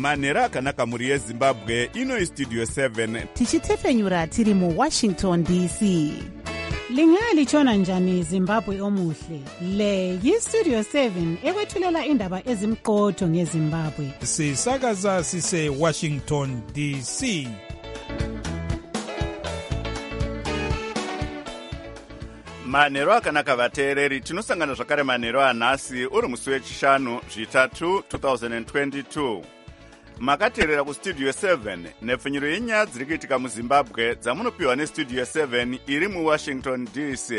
manhero akanaka mhuri yezimbabwe. Ino Studio 7 tichitefenyura tiri muWashington DC. Lingalitshona njani Zimbabwe omuhle? Le yiStudio 7 ekwethulela indaba ezimqotho ngeZimbabwe. Sisakaza sise Washington DC. manhero akanaka vateereri, tinosangana zvakare manhero anhasi uri musi wechishanu zvitatu 2022. Makateerera kustudio 7 nepfunyiro yenyaya dziri kuitika muzimbabwe dzamunopiwa nestudio 7 iri muWashington DC.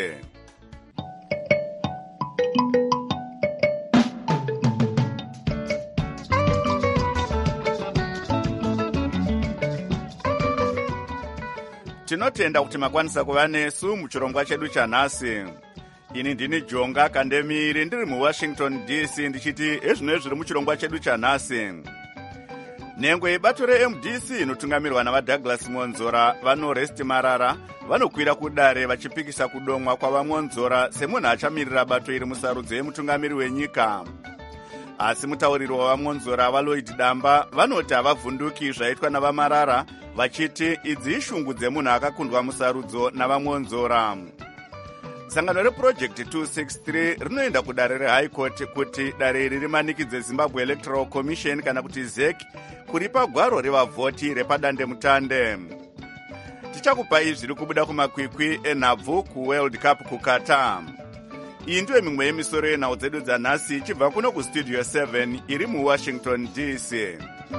Tinotenda kuti makwanisa kuva nesu muchirongwa chedu chanhasi. Ini ndini Jonga Kandemiri ndiri muWashington DC ndichiti ezvino zviri muchirongwa chedu chanhasi. Nhengo yebato reMDC inotungamirwa navaDouglas Monzora vaNoresti Marara vanokwira kudare vachipikisa kudomwa kwavaMonzora semunhu achamirira bato iri musarudzo yemutungamiri wenyika. Asi mutauriri wavaMonzora vaLloyd Damba vanoti havavhunduki zvaitwa navaMarara vachiti idzi ishungu dzemunhu akakundwa musarudzo navaMonzora. Sangano reProject 263 rinoenda kudare reHigh Court kuti dare iri rimanikidze Zimbabwe Electoral Commission kana kuti ZEC kuripa gwaro revavhoti repadandemutande. Tichakupa izvi zviri kubuda kumakwikwi enhabvu kuWorld Cup kuQatar. Iyi ndiyo mimwe yemisoro yenhau dzedu dzanhasi ichibva kuno kustudio 7 iri muWashington DC.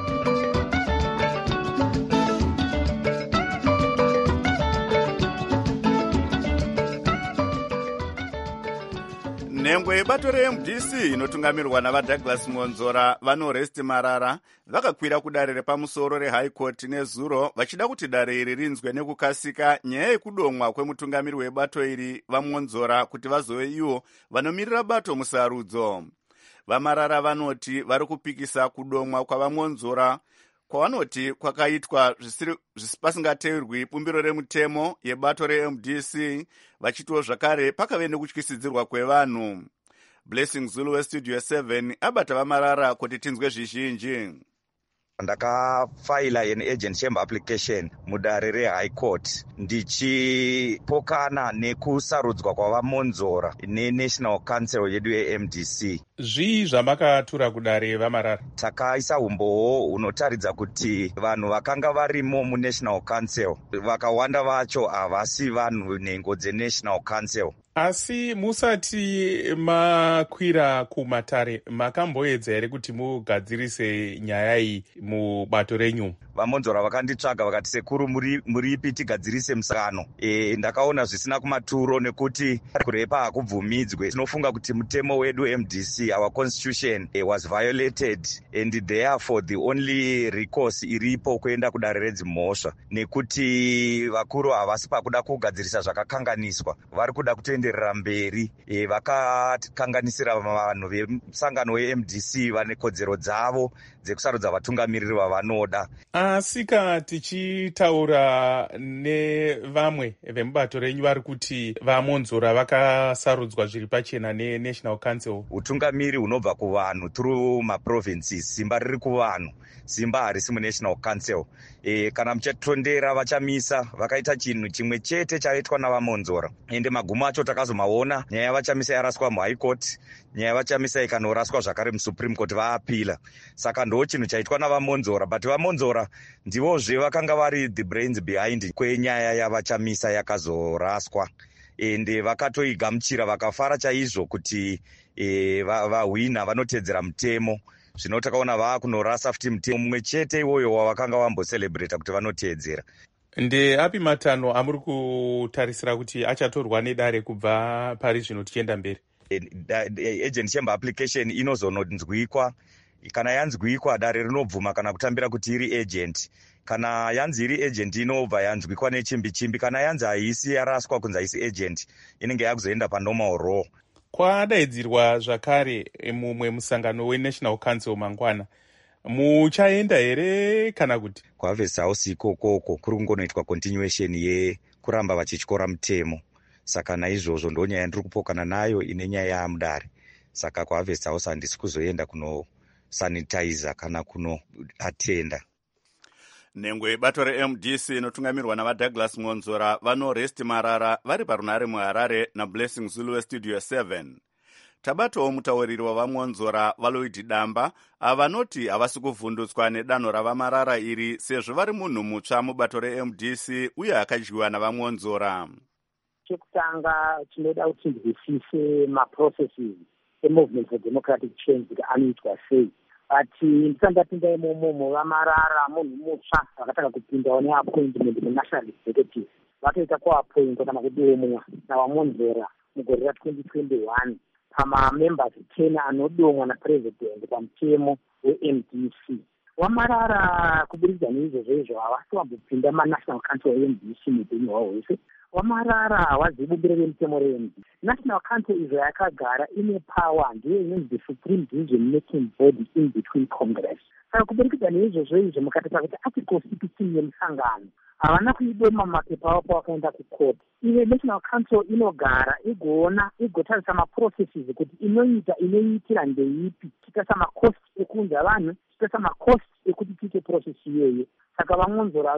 Nhengo yebato reMDC inotungamirwa navaDouglas Monzora vaNoresti Marara vakakwira kudare repamusoro reHigh Court nezuro vachida kuti dare iri rinzwe nekukasika nyaya yekudomwa kwemutungamiri webato iri vaMonzora kuti vazove ivo vanomirira bato musarudzo. VaMarara vanoti vari kupikisa kudomwa kwavaMonzora kwavanoti kwakaitwa pasingateerwi bumbiro remutemo yebato reMDC, vachitiwo zvakare pakave nekutyisidzirwa kwevanhu. Blessing Zulu westudio 7 abata vaMarara kuti tinzwe zvizhinji. Ndakafaila an agent chamber application mudare reHigh Court ndichipokana nekusarudzwa kwavaMonzora neNational Council yedu yeMDC. Zvii zvamakatura kudare vaMarara? Takaisa umbowo unotaridza kuti vanhu vakanga varimo muNational Council vakawanda vacho havasi vanhu nhengo dzeNational Council. Asi musati makwira kumatare makamboedza here kuti mugadzirise nyaya iyi mubato renyu? VaMonzora vakanditsvaga vakati sekuru muripi tigadzirise musangano. Ndakaona zvisina kumaturo nekuti kurepa hakubvumidzwe. Tinofunga kuti mutemo wedu MDC, our constitution was violated and therefore the only recourse iripo kuenda kudare redzimhosva nekuti vakuru havasi pakuda kugadzirisa zvakakanganiswa, vari kuda kutoenderera mberi. Vakakanganisira vanhu vemusangano weMDC vane kodzero dzavo dzekusarudza vatungamiriri vavanoda. Asika tichitaura nevamwe vemubato renyu vari kuti vaMonzora vakasarudzwa zviri pachena neNational Council. Utungamiri hunobva kuvanhu through maprovinces, simba riri kuvanhu, simba harisi muNational Council. Kana muchatondera vachamisa vakaita chinhu chimwe chete chaitwa navaMonzora, ende magumo acho takazomaona. Nyaya yavachamisa yaraswa muHigh Court, nyaya yavachamisa ikanoraswa zvakare muSupreme Court vaapila. Saka ndo chinhu chaitwa navaMonzora, but vaMonzora ndivozve vakanga vari the brains behind kwenyaya yavachamisa yakazoraswa, ende vakatoigamuchira vakafara chaizvo kuti vahwina vanotedzera mutemo. Zvino takaona vaakunorasa futi mutemo mumwe chete iwoyo wavakanga vambocelebrata kuti vanotedzera. Ndeapi matanho amuri kutarisira kuti achatorwa nedare kubva pari zvino tichienda mberi? Agent chamber application inozononzwikwa. Kana yanzwikwa dare rinobvuma kana kutambira kuti iri agent. Kana yanzi iri agent inobva yanzwikwa nechimbi-chimbi. Kana yanzi haisi yaraswa kunzi haisi agent, inenge yakuzoenda panormal law. Kwadaidzirwa zvakare mumwe musangano weNational Council mangwana. Muchaenda here kana kuti? Kuharvest House ikokoko kuri kungonoitwa continuation yekuramba vachityora mutemo. Saka naizvozvo ndonyaya ndiri kupokana nayo ine nyaya yamudare. Saka kuHarvest House handisi kuzoenda kunosanitiza kana kunoatenda. Nhengo yebato reMDC inotungamirwa navaDouglas Monzora vanoresti Marara vari parunare muHarare naBlessing Zulu weStudio 7. Tabatowo mutauriri wavaMonzora Valoid Damba avanoti havasi kuvhundutswa nedanho ravaMarara iri sezvo vari munhu mutsva mubato reMDC uye akadyiwa navaMonzora. Chekutanga tinoda kuti tinzwisise maprocesses emovement for democratic change kuti anoitwa sei. Ati ndisandapinda imomo vaMarara munhu mutsva vakatanga kupindawo neappointment munational executive vatoita kuappointwa kana kudomwa navaMonzora mugore ra2021 pamamembers 10 anodomwa napresident pamutemo weMDC. Wamarara kubudikidza neizvozvo havasi wambopinda manational council eMDC mupenyu hwavo hwese. Wamarara wazibumbiro remutemo reMDC. National council izvo yakagara ine power ndiyo inonzi the supreme decision making body in between Congress. Saka kubudikidza neizvozvo mukataura kuti article 16 yemusangano havana kuidoma mapepa avo pavakaenda kucourt. Ive national council inogara igoona igotarisa maprocesses kuti inoitira ndeipi, chitarisa macost ekunza vanhu, chitarisa macost ekuti tiite process iyoyo. Saka vaMonzora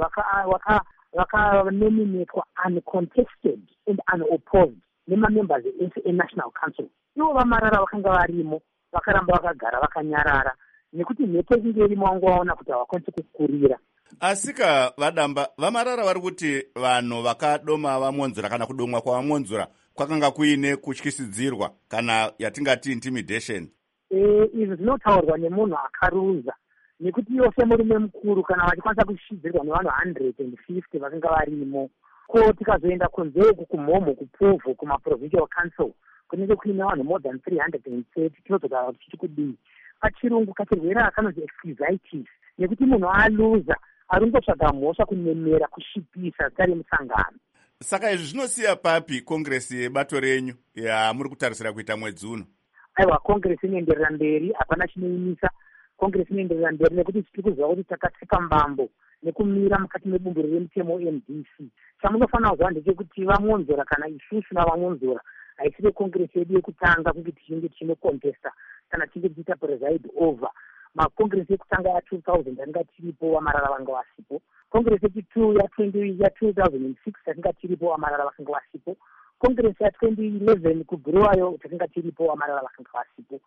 vakanominatwa uncontested and unopposed nemamembers ese eNational Council. Ivo vaMarara vakanga varimo vakaramba vakagara vakanyarara nekuti mhepo inge irimo vangovaona kuti havakwanisi kukurira. Asika vadamba vaMarara vari kuti vanhu vakadoma vaMonzora kana kudomwa kwavaMonzora kwakanga kuine kutyisidzirwa kana yatingati intimidation. Izvi zvinotaurwa nemunhu akaruza nekuti iwo semurume mukuru kana vachikwanisa kushidzirwa nevanhu 150 vakanga varimo. Ko tikazoenda kunze uku kumhomho kupuvhu kumaprovincial council kunenge kuine vanhu more than 330 tinozotaura kuti chiti kudii. Pachirungu kachirwere akanonzi excusitis nekuti munhu aluza arungotsvaga mhosva kunemera kushipisa zita remusangano. Saka izvi zvinosiya papi kongresi yebato renyu yamuri kutarisira kuita mwedzi uno? Aiwa, kongresi inoenderera mberi, hapana chinoimisa. Kongresi inoenderera mberi nekuti tiri kuziva kuti takatsipa mbambo nekumira mukati mebumbiro remutemo MDC. Chamunofanira kuziva ndechekuti vaMonzora kana isusu navaMonzora haisive kongresi yedu yekutanga kuti tichinge tichinokontesta kana tichinge tichiita preside over. Makongresi ekutanga ya2000 yanga tiripo vaMarara vanga vasipo. Kongresi yechitu ya2006 yakanga tiripo vaMarara vakanga vasipo. Kongresi ya2011 kuguruwayo takanga tiripo vaMarara vakanga vasipo.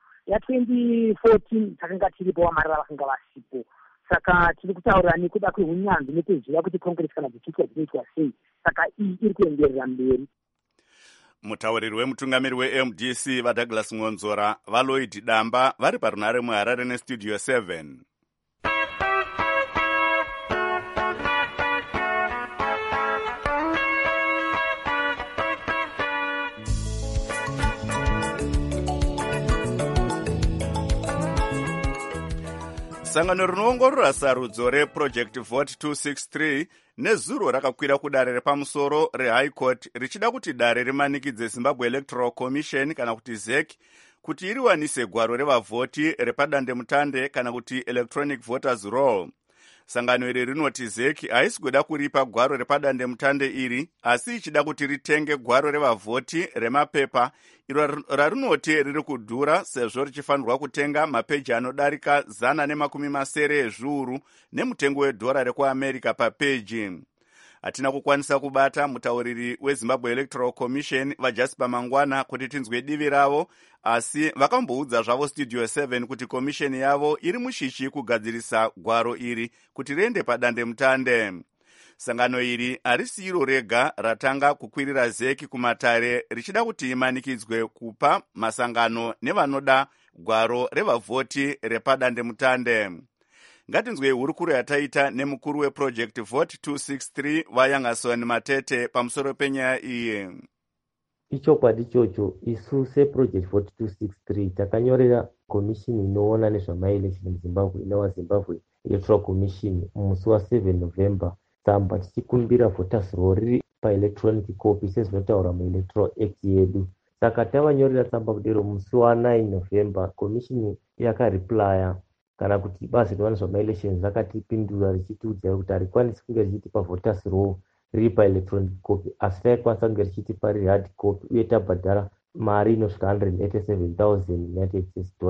Ya2014 takanga tiripo vaMarara vakanga vasipo. Saka tiri kutaura nekuda kwehunyanzvi nekuziva kuti kongresi kana dzichiitwa dzinoitwa sei. Saka iyi iri kuenderera mberi. Mutauriri wemutungamiri weMDC vaDouglas Monzora Valoid Damba vari parunare muHarare neStudio 7. Sangano rinoongorora sarudzo reProject Vote 263 nezuro rakakwira kudare repamusoro reHigh Court richida kuti dare rimanikidze Zimbabwe Electoral Commission kana kuti ZEC kuti iriwanise gwaro revavhoti repadandemutande kana kuti Electronic Voters Roll. Sangano iri rinoti ZEC haisi kuda kuripa gwaro repadandemutande iri asi ichida kuti ritenge gwaro revavhoti remapepa iro rarinoti riri kudhura sezvo richifanirwa kutenga mapeji anodarika 170 ezviuru nemutengo wedhora rekuAmerica papeji. Hatina kukwanisa kubata mutauriri weZimbabwe Electoral Commission vaJasper Mangwana kuti tinzwe divi ravo, asi vakamboudza zvavo Studio 7 kuti commission yavo iri mushishi kugadzirisa gwaro iri kuti riende padandemutande. Sangano iri harisi iro rega ratanga kukwirira ZEC kumatare richida kuti imanikidzwe kupa masangano nevanoda gwaro revavhoti repadandemutande. Ngatinzwe hurukuro yataita nemukuru weProject Vote 263 vaYangason Matete pamusoro penyaya iyi. Ichokwadi ichocho, isu seProject Vote 263 takanyorera komishini inoona nezvamaelection muZimbabwe inova Zimbabwe Electoral Commission musi wa7 November tsamba tichikumbira voters roll riri paelectronic copy sezvinotaura muElectoral Act yedu. Saka tavanyorera tsamba kudero musi wa9 November komishini yakariplya kana kuti bazi rinoona nezvamaelections rakatipindura richitiudza kuti harikwanisi kunge richitipa voters roll riri paelectronic copy asi taikwanisa kunge richitipa riri hard copy uye tabhadhara mari inosvika $187,000 United States dollars.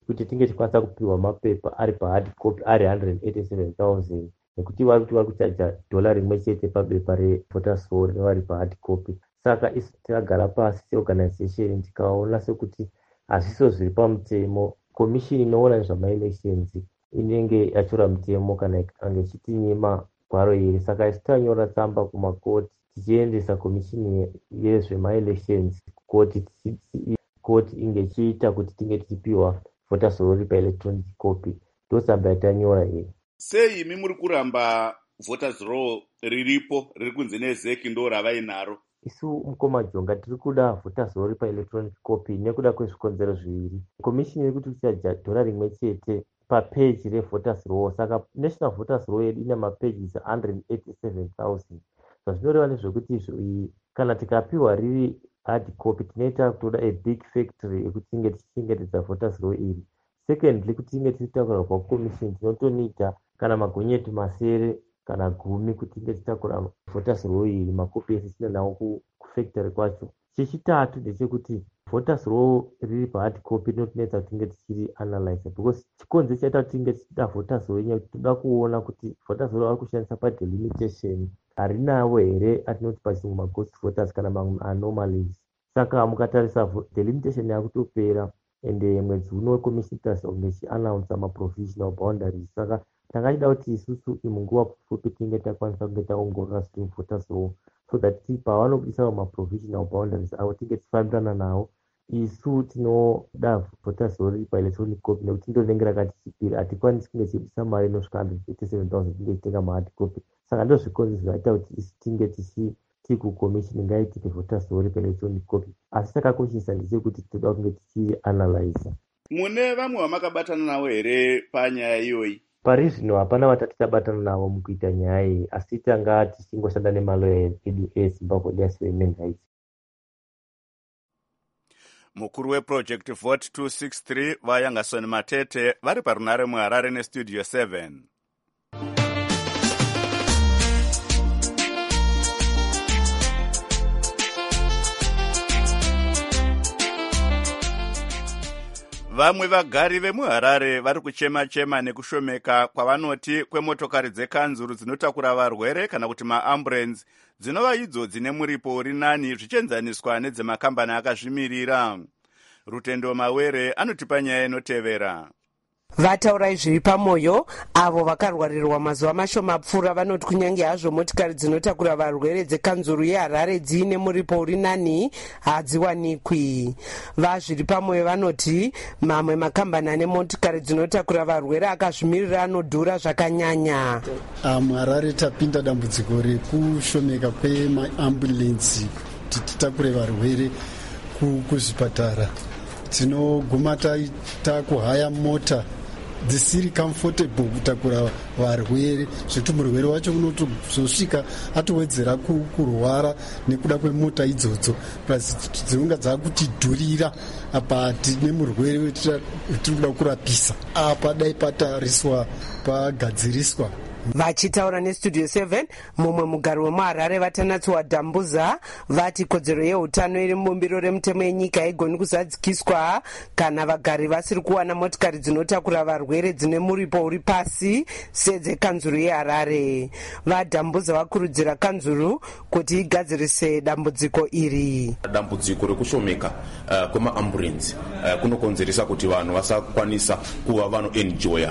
kuti tinge tikwanisa kupiwa mapepa ari pahard copy ari 187,000 nekuti vari kuchaja $1 rimwe chete pabepa revoters roll rinova ri pahard copy. Saka isu tinagara pasi seorganization tikaona sekuti hazviso zviri pamutemo, komishini inoona nezvamaelections inenge yatora mutemo kana ikange ichitinyima gwaro iri. Saka isu tanyora tsamba kumakoti tichiendesa komishini yezvemaelections koti inge ichiita kuti tinge tichipiwa voters roll paelectronic copy. Ndotsamba yatanyora iyi. Sei imi muri kuramba voters roll riripo riri kunze nezeki ndo ravainaro? Isu mukoma Jonga tiri kuda voters roll paelectronic copy nekuda kwezvikonzero zviviri. Komishini iri kuti tichaja $1 rimwe chete papeji revoters roll. Saka national voters roll yedu ine mapages 187,000. Zvazvinoreva nezvekuti izvo kana tikapiwa riri hard copy tinoita kutoda a big factory ekuti tinge tichichengetedza voters roll iri. Secondly, kuti tinge tichitakura kwakomishini tinotonita kana magonyeti masere kana 10 kuti tinge tichitakura voters roll iri makopi ese tina nawo kufactory kwacho. Chechitatu ndechekuti voters roll riri pahard copy rinotinetsa kuti tinge tichiri analyze because chikonzo chaita kuti tinge tichida voters roll inyaya kuti toda kuona kuti voters roll ari kushandisa padelimitation harinawo here atinoti pachirungu maghost voters kana mamwe anomalies. Saka mukatarisa delimitation yakutopera ende mwedzi uno komishini tazokunge ichiannounce maprovisional boundaries. Saka tangachida kuti isusu munguva pfupi tinge takwanisa kunge taongorora swing voters roll so that pavanobudisa maprovisional boundaries avo tinge tifambirana nawo. Isu tinoda voters roll riri paelectronic copy nekuti ndo rinenge rakati chipiri, hatikwanisi kunge tichibudisa mari inosvika 187,000 tinge tichitenga mahard copy. Saka ndo zvikonzo zvinoita kuti isu tinge tichiti kukomishini ngaitike voters roll paelectronic copy, asi chakakoshesa ndechekuti toda kunge tichianalyza. Mune vamwe vamakabatana navo here panyaya iyoyi? Pari zvino hapana vatati tabatana navo mukuita nyaya iyi, asi tanga tichingoshanda nemaloya edu eZimbabwe Lawyers for Human Rights. Mukuru weproject Vote 263 vaYangasoni Matete vari parunare muHarare nestudio 7. Vamwe vagari vemuHarare vari kuchema-chema nekushomeka kwavanoti kwemotokari dzekanzuru dzinotakura varwere kana kuti maambulenzi dzinova idzo dzine muripo uri nani zvichienzaniswa nedzemakambani akazvimirira. Rutendo Mawere anotipa nyaya inotevera. Vataura zviri pamwoyo avo vakarwarirwa mazuva mashoma pfuura vanoti kunyange hazvo motikari dzinotakura varwere dzekanzuru yeHarare dziine muripo uri nani hadziwanikwi. Vazviri pamwoyo vanoti mamwe makambani ane motikari dzinotakura varwere akazvimirira anodhura zvakanyanya. Harare tapinda dambudziko rekushomeka kwemaambulensi kuti titakure varwere kuzvipatara. Tinoguma takuhaya mota dzisiri comfortable kutakura varwere zvekuti murwere wacho unotozosvika atowedzera kurwara nekuda kwemota idzodzo plus dzinonga dzakutidhurira apa tine murwere wetiri kuda kurapisa apa dai patariswa pagadziriswa. Vachitaura nestudio 7 mumwe mugari wemuHarare Vatanatsiwa Dambuza vati kodzero yeutano iri mubumbiro remutemo yenyika haigoni kuzadzikiswa kana vagari vasiri kuwana motikari dzinotakura varwere dzine muripo uri pasi sedzekanzuru yeHarare. VaDambuza vakurudzira kanzuru kuti igadzirise dambudziko iri. Dambudziko rekushomeka kwemaambulensi kunokonzeresa kuti vanhu vasakwanisa kuva vanoenjoya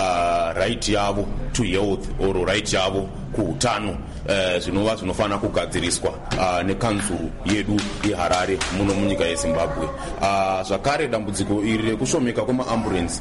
right yavo to health or right yavo kuutano zvinova zvinofana kugadziriswa nekanzuru yedu yeHarare muno munyika yeZimbabwe. Zvakare dambudziko iri rekushomeka kwemaambulensi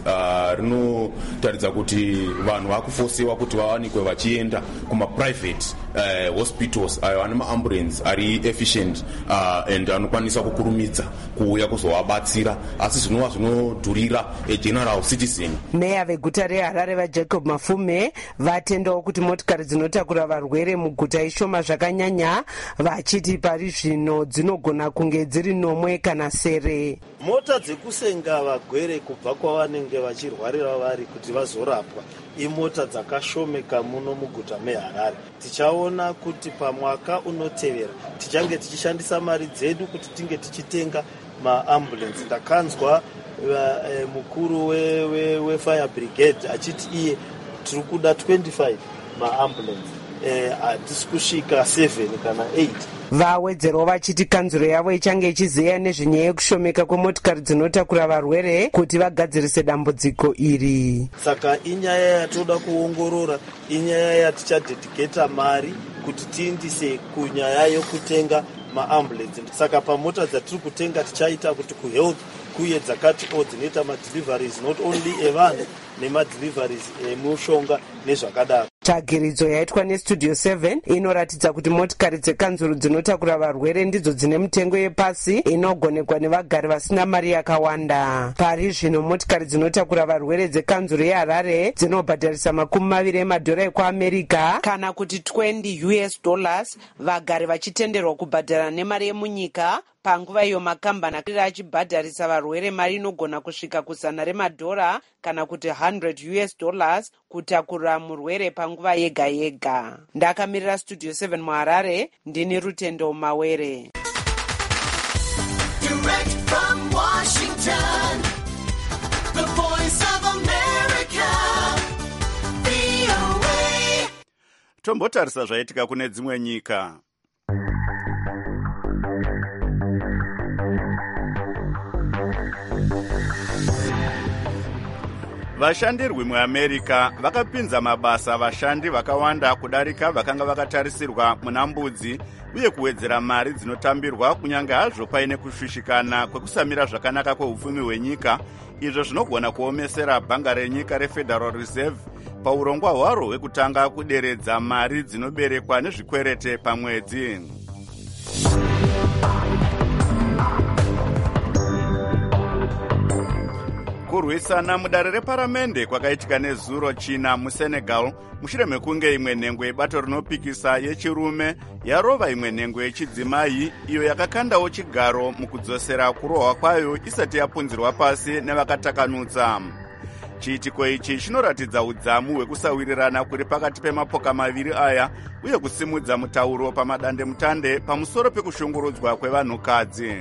rinotaridza kuti vanhu vakufosiwa kuti vawanikwe vachienda kumaprivate hospitals ayo ane maambulensi ari efficient and anokwanisa kukurumidza kuuya kuzovabatsira, asi zvinova zvinodhurira general citizen. Meya veguta reHarare vaJacob Mafume vatendawo kuti motikari dzinotakura varwere muguta ishoma zvakanyanya, vachiti pari zvino dzinogona kunge dziri 9 kana sere. Mota dzekusenga varwere kubva kwavanenge vachirwarira vari kuti vazorapwa imota dzakashomeka muno muguta meHarare. Tichaona kuti pamwaka unotevera tichange tichishandisa mari dzedu kuti tinge tichitenga maambulensi. Ndakanzwa mukuru wefire brigade achiti iye tiri kuda 25 maambulance, hatisi kusvika 7 kana 8. vawedzerawo vachiti kanzuro yavo ichange ichiziya nezvenyaya yekushomeka kwemotikari dzinotakura varwere kuti vagadzirise dambudziko iri. Saka inyaya yatoda kuongorora, inyaya yatichadedicata mari kuti tiindise kunyaya yokutenga maambulance. Saka pamota dzatiri kutenga tichaita kuti kuhealth kuye dzakati dzinoita madeliveries not only evanhu nemadeliveries emushonga nezvakadaro. tsvagiridzo yaitwa nestudio 7 inoratidza kuti motikari dzekanzuru dzinotakura varwere ndidzo dzine mitengo yepasi inogonekwa nevagari vasina mari yakawanda. pari zvino motikari dzinotakura varwere dzekanzuru yeharare dzinobhadharisa $20 emadhora ekuamerica kana kuti $20 vagari vachitenderwa kubhadhara nemari yemunyika. panguva iyo makambani akiri achibhadharisa varwere mari inogona kusvika $100 kana kuti $100 kutakurira murwere panguva yega yega. ndakamirira studio 7 muharare, ndini Rutendo Mawere. Direct from Washington, the voice of America, VOA. Tombotarisa zvaitika kune dzimwe nyika. Vashandirwi muAmerica vakapinza mabasa vashandi vakawanda kudarika vakanga vakatarisirwa muna mbudzi uye kuwedzera mari dzinotambirwa kunyange hazvo paine kushushikana kwekusamira zvakanaka kweupfumi hwenyika, izvo zvinogona kuomesera bhanga renyika reFederal Reserve paurongwa hwaro hwekutanga kuderedza mari dzinoberekwa nezvikwerete pamwedzi. Kurwisana mudare reparamende kwakaitika nezuro China muSenegal mushure mekunge imwe nhengo yebato rinopikisa yechirume yarova imwe nhengo yechidzimai iyo yakakandawo chigaro mukudzosera kurohwa kwayo isati yapunzirwa pasi nevakatakanutsa. Chiitiko ichi chinoratidza udzamu hwekusawirirana kuri pakati pemapoka maviri aya uye kusimudza mutauro pamadande mutande pamusoro pekushungurudzwa kwevanhukadzi.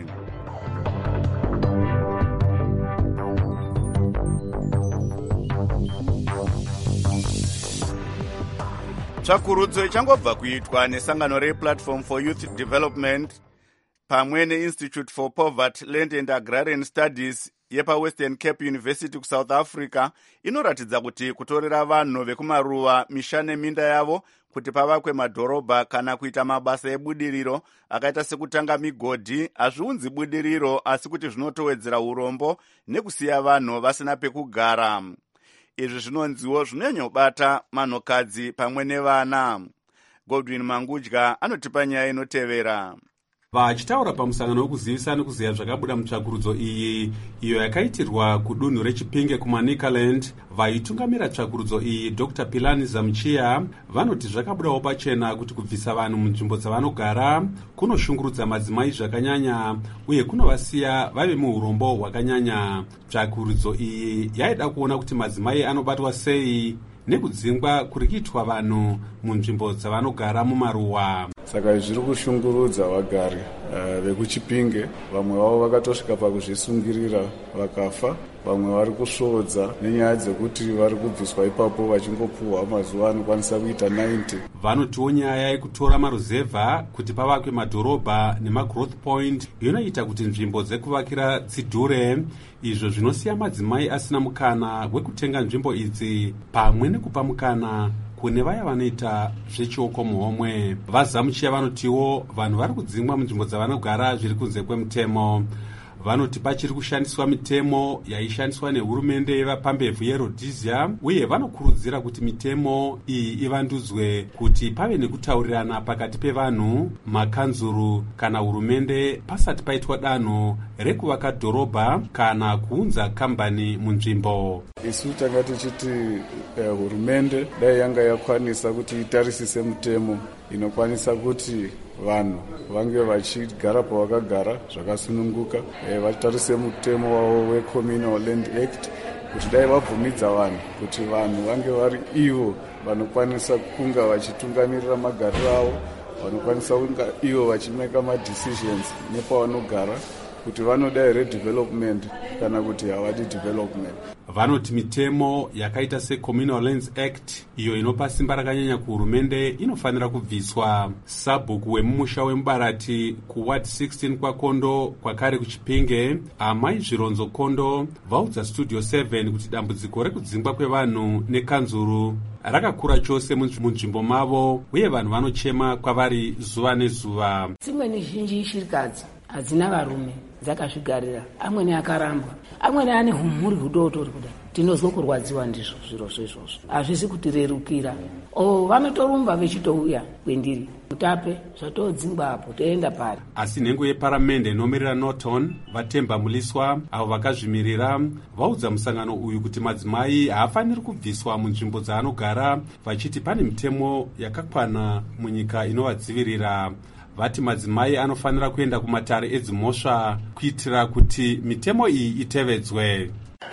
Tsvakurudzo ichangobva kuitwa nesangano rePlatform for Youth Development pamwe neInstitute for Poverty, Land and Agrarian Studies yepaWestern Cape University kuSouth Africa inoratidza kuti kutorera vanhu vekumaruwa misha neminda yavo kuti pavakwe madhorobha kana kuita mabasa ebudiriro akaita sekutanga migodhi hazviunzi budiriro asi kuti zvinotowedzera urombo nekusiya vanhu vasina pekugara. Izvi zvinonziwo zvinonyobata manhukadzi pamwe nevana. Godwin Mangudya anotipa nyaya inotevera. Vachitaura pamusangano wekuzivisana nekuziya zvakabuda mutsvakurudzo iyi iyo yakaitirwa kudunhu reChipinge kuManicaland, vaitungamira tsvakurudzo iyi Dr. Pilani Zamchiya vanoti zvakabudawo pachena kuti kubvisa vanhu munzvimbo dzavanogara kunoshungurudza madzimai zvakanyanya uye kunovasiya vave muurombo hwakanyanya. Tsvakurudzo iyi yaida kuona kuti madzimai anobatwa sei nekudzingwa kuri kuitwa vanhu munzvimbo dzavanogara mumaruwa. Saka zviri kushungurudza vagari vekuChipinge, vamwe vavo vakatosvika pakuzvisungirira vakafa, vamwe vari kusvodza nenyaya dzekuti vari kubviswa ipapo vachingopuhwa mazuva anokwanisa kuita 90. Vanotiwo nyaya yekutora maruzevha kuti pavakwe madhorobha nemagrowth point inoita kuti nzvimbo dzekuvakira dzidhure, izvo zvinosiya madzimai asina mukana wekutenga nzvimbo idzi pamwe nekupa mukana kune vaya vanoita zvechioko muhomwe. Vazamuchiya vanotiwo vanhu vari kudzingwa munzvimbo dzavanogara zviri kunze kwemutemo. Vanoti pachiri kushandiswa mitemo yaishandiswa nehurumende yevapambevhu yeRhodesia uye vanokurudzira kuti mitemo iyi ivandudzwe kuti pave nekutaurirana pakati pevanhu, makanzuru kana hurumende pasati paitwa danho rekuvaka dhorobha kana kuunza kambani munzvimbo. Isu tanga tichiti hurumende dai yanga yakwanisa kuti itarisise mitemo inokwanisa kuti vanhu vange vachigara pavakagara zvakasununguka, vatarise mutemo wavo weCommunal Land Act kuti dai vabvumidza vanhu kuti vanhu vange vari ivo vanokwanisa kunga vachitungamirira magariro avo, vanokwanisa kunga ivo vachimeka madecisions nepavanogara, kuti vanoda here development kana kuti havadi development. Vanoti mitemo yakaita seCommunal Lands Act iyo inopa simba rakanyanya kuhurumende inofanira kubviswa. Sabhuku wemumusha wemubarati kuward 16 kwaKondo kwakare kuChipinge, Amai Zvironzo Kondo vaudza Studio 7 kuti dambudziko rekudzingwa kwevanhu nekanzuru rakakura chose munzvimbo mavo uye vanhu vanochema kwavari zuva nezuva. Dzimweni zhinji shirikadzi hadzina varume dzakazvigarira, amweni akarambwa, amweni ane humhuri hudotori kudai. Tinozwa kurwadziwa ndizvo zviro izvozvo, hazvisi kutirerukira. Vanotorumba vechitouya kwendiri Mutape zvatodzingwa apo toenda pari. Asi nhengo yeparamende inomirira Norton Vatemba Muliswa avo vakazvimirira vaudza musangano uyu kuti madzimai haafaniri kubviswa munzvimbo dzaanogara, vachiti pane mitemo yakakwana munyika inovadzivirira. Vati madzimai anofanira kuenda kumatare edzimhosva kuitira kuti mitemo iyi itevedzwe.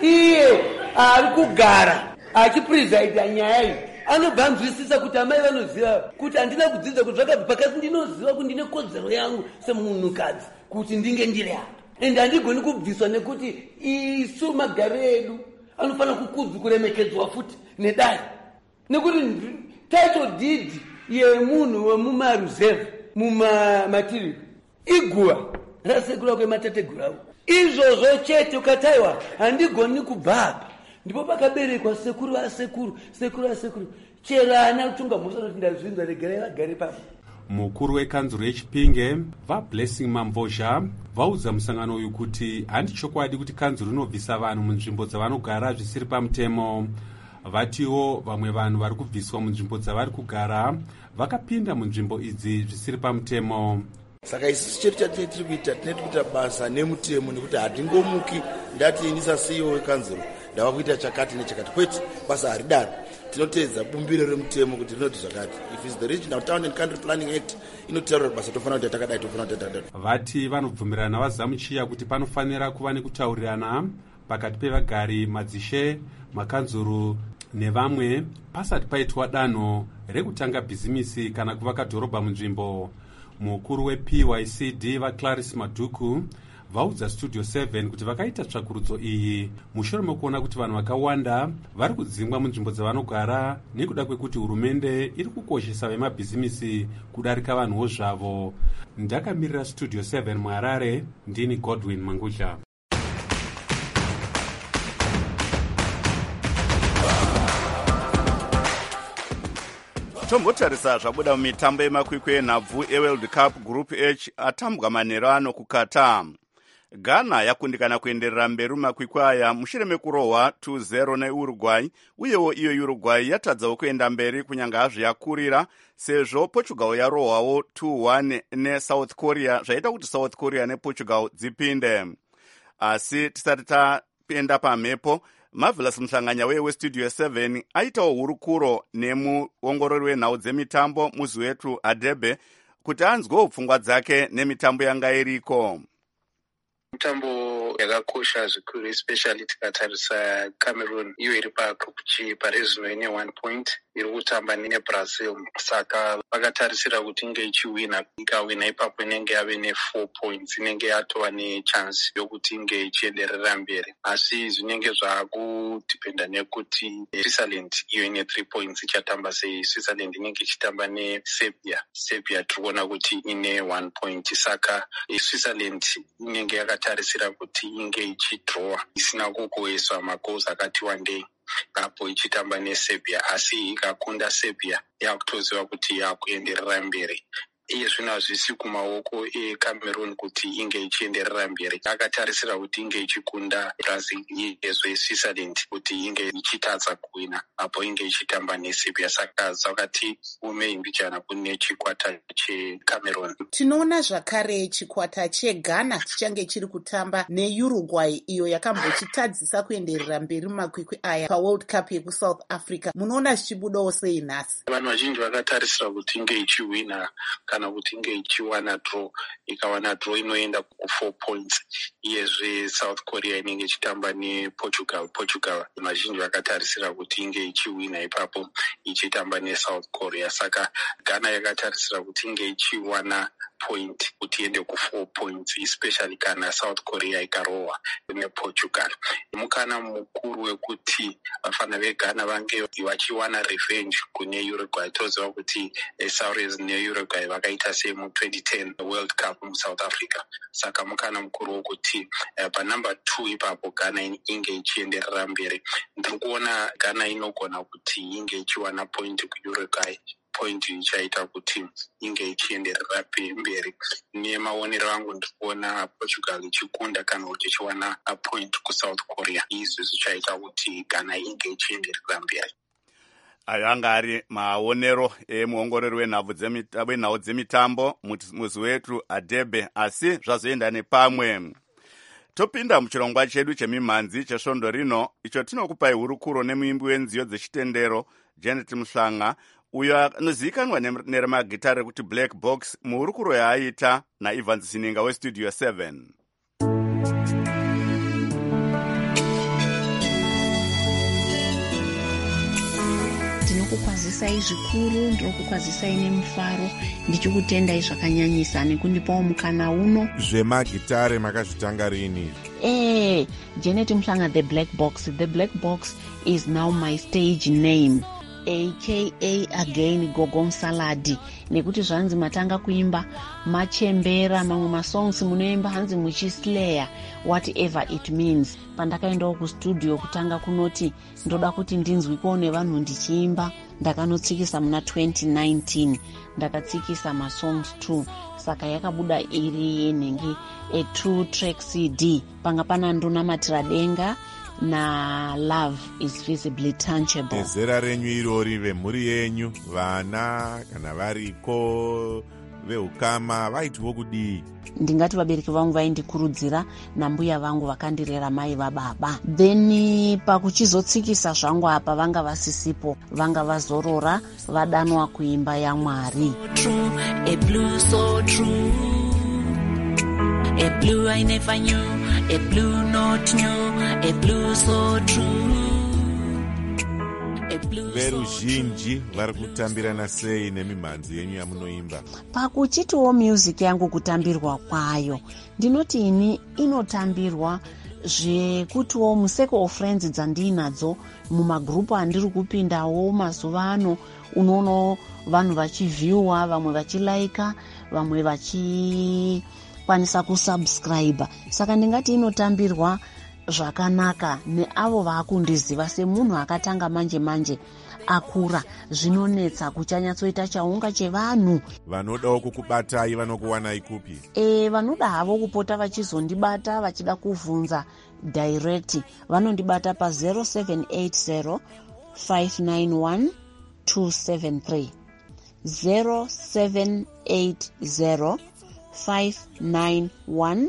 Iye ari kugara achipresidia nyaya iyi anobva anzwisisa kuti amai vanoziva kuti handina kudzidza kuti zvakabva pakati ndinoziva kuti ndine kodzero yangu semunhukadzi kuti ndinge ndiri apa, ende handigoni kubviswa nekuti isu magariro edu anofanira kukudzwa kuremekedzwa futi nedai, nekuti title deed yemunhu wemumaruzevha mumatiri iguva rasekura kwematateguravo izvozvo chete. Ukataiwa handigoni kubva apa, ndipo pakaberekwa sekuru vasekuru sekuru vasekuru chero ana kutunga mhosva kuti ndazvinzwa regerai vagare papo. Mukuru wekanzuro yeChipinge vaBlessing Mamvozha vaudza musangano uyu kuti handi chokwadi kuti kanzuro inobvisa vanhu munzvimbo dzavanogara zvisiri pamutemo. Vatiwo vamwe vanhu vari kubviswa munzvimbo dzavari kugara vakapinda munzvimbo idzi zvisiri pamutemo. Saka isusu chetu chatiri kuita tineti kuita basa nemutemo, nekuti hatingomuki ndati ndisasiyiwo wekanzuro ndava kuita chakati nechakati, kwete, basa haridaro. Tinotedza bumbiro remutemo kuti rinoti zvakati. If it's the Regional Town and Country Planning Act inotaura kuti basa tofanira kuita takadai, tofanira kuita takadai. Vati vanobvumirana navazamuchiya kuti panofanira kuva nekutaurirana pakati pevagari, madzishe, makanzuru nevamwe pasati paitwa danho rekutanga bhizimisi kana kuvaka dhorobha munzvimbo. Mukuru wePYCD vaClaris Madhuku vaudza Studio 7 kuti vakaita tsvakurudzo iyi mushure mekuona kuti vanhu vakawanda vari kudzingwa munzvimbo dzavanogara nekuda kwekuti hurumende iri kukoshesa vemabhizimisi kudarika vanhuwo zvavo. Ndakamirira Studio 7 muHarare, ndini Godwin Mangudla. Tombotarisa zvabuda mumitambo yemakwikwi enhabvu eWorld Cup Group H atambwa manheru ano kuKatar. Ghana yakundikana kuenderera mberi mumakwikwi aya mushure mekurohwa 2-0 neUruguay, uyewo iyo Uruguay yatadzawo kuenda mberi kunyange hazvo yakurira sezvo Portugal yarohwawo 2-1 neSouth Korea zvaita kuti South Korea nePortugal dzipinde. Asi tisati taenda pamhepo, Marvelous Muhlanganya weStudio 7 aitawo hurukuro nemuongorori wenhau dzemitambo muzi wetu Adebe kuti anzwewo pfungwa dzake nemitambo yanga iriko. Mitambo yakakosha zvikuru, especially tikatarisa Cameroon iyo iri pagroup G parezvino ine 1 point iri kutamba neBrazil, saka vakatarisira kuti inge ichiwina. Ikawina ipapo inenge yave ne4 points, inenge yatova nechance yokuti inge ichienderera mberi, asi zvinenge zvakudhipenda nekuti Switzerland iyo ine 3 points ichatamba sei. Switzerland inenge ichitamba neSerbia, Serbia tiri kuona kuti ine 1 point, saka Switzerland inenge yakatarisira kuti inge ichidrowa isina kukoheswa magoals akati wandei apo ichitamba neSerbia, asi ikakunda Serbia yakutoziva kuti yakuenderera mberi. Iye zvino hazvisi kumaoko eCameroon kuti inge ichienderera mberi. Akatarisira kuti inge ichikunda Brazil yezve Switzerland kuti inge ichitadza kuwina apo inge ichitamba neSerbia, saka zvakati umeimbichana kune chikwata cheCameroon. Tinoona zvakare chikwata cheGhana chichange chiri kutamba neUruguay iyo yakambochitadzisa kuenderera mberi mumakwikwi aya paWorld Cup yekuSouth Africa. Munoona zvichibudawo sei nhasi? Vanhu vazhinji vakatarisira kuti inge ichiwina kana kuti inge ichiwana draw. Ikawana draw inoenda ku4 points. Iyezve South Korea inenge ichitamba nePortugal. Portugal vazhinji vakatarisira kuti inge ichiwina ipapo ichitamba neSouth Korea, saka Ghana yakatarisira kuti inge ichiwana point kuti iende ku4 points, especially kana South Korea ikarohwa nePortugal. Mukana mukuru wekuti vafana veGhana vange vachiwana revenge kune Uruguay. Toziva kuti Suarez neUruguay vakaita semu2010 World Cup muSouth Africa. Saka mukana mukuru wekuti panumber 2 ipapo Ghana inge ichienderera mberi. Ndiri kuona Ghana inogona kuti inge ichiwana point kuUruguay, point ichaita kuti inge ichienderera mberi. Nemaonero angu ndiri kuona Portugal ichikunda kana kuti ichiwana point kuSouth Korea. Izvi zvichaita kuti Ghana inge ichienderera mberi. Ayo anga ari maonero emuongorori wenhau dzemitambo muzi wetu Adebe, asi zvazoenda nepamwe. Topinda muchirongwa chedu chemimhanzi chesvondo rino, icho tinokupai hurukuro nemuimbi wenziyo dzechitendero Janet Mhlanga, uyo anozivikanwa neremagitare rekuti Black Box, muhurukuro yaaita naIvans Sininga westudio 7. Ndinokukwazisai zvikuru, ndinokukwazisai nemufaro, ndichikutendai zvakanyanyisa nekundipawo mukana uno. Zvemagitare makazvitanga rini? Janet Mhlanga, the Black Box. The Black Box is now my stage name, aka again Gogom Saladi. Nekuti zvanzi matanga kuimba machembera mamwe masongs munoimba hanzi muchislayer, whatever it means. Pandakaendawo kustudio kutanga kunoti ndoda kuti ndinzwikewo nevanhu ndichiimba, ndakanotsikisa muna 2019, ndakatsikisa masongs 2, saka yakabuda iri yenhenge a true track CD. Panga pana ndonamatira denga na Love is Visibly Tangible. Ezera renyu irori, vemhuri yenyu, vana kana variko veukama vaitiwo kudii? Ndingati vabereki vangu vaindikurudzira nambuya vangu vakandirera mai vababa. Then pakuchizotsikisa zvangu apa vanga vasisipo, vanga vazorora vadanwa kuimba yaMwari. A blue so true, a blue I never knew, a blue not new, a blue so true. Veruzhinji vari kutambirana sei nemimhanzi yenyu yamunoimba? Pakuchitiwo music yangu kutambirwa kwayo, ndinoti ini inotambirwa zvekutiwo museke of friends dzandinadzo mumagrupu andiri kupindawo mazuva ano, unono vanhu vachivhiewa, vamwe vachilaika, vamwe vachikwanisa kusubscribe. Saka ndingati inotambirwa zvakanaka neavo vakundiziva semunhu akatanga manje akura. Zvinonetsa kuchanyatsoita chaunga chevanhu. Vanodawo kukubatai vanokuwanai kupi? Vanoda havo kupota vachizondibata vachida kuvhunza direct, vanondibata pa 0780 591 273, 0780 591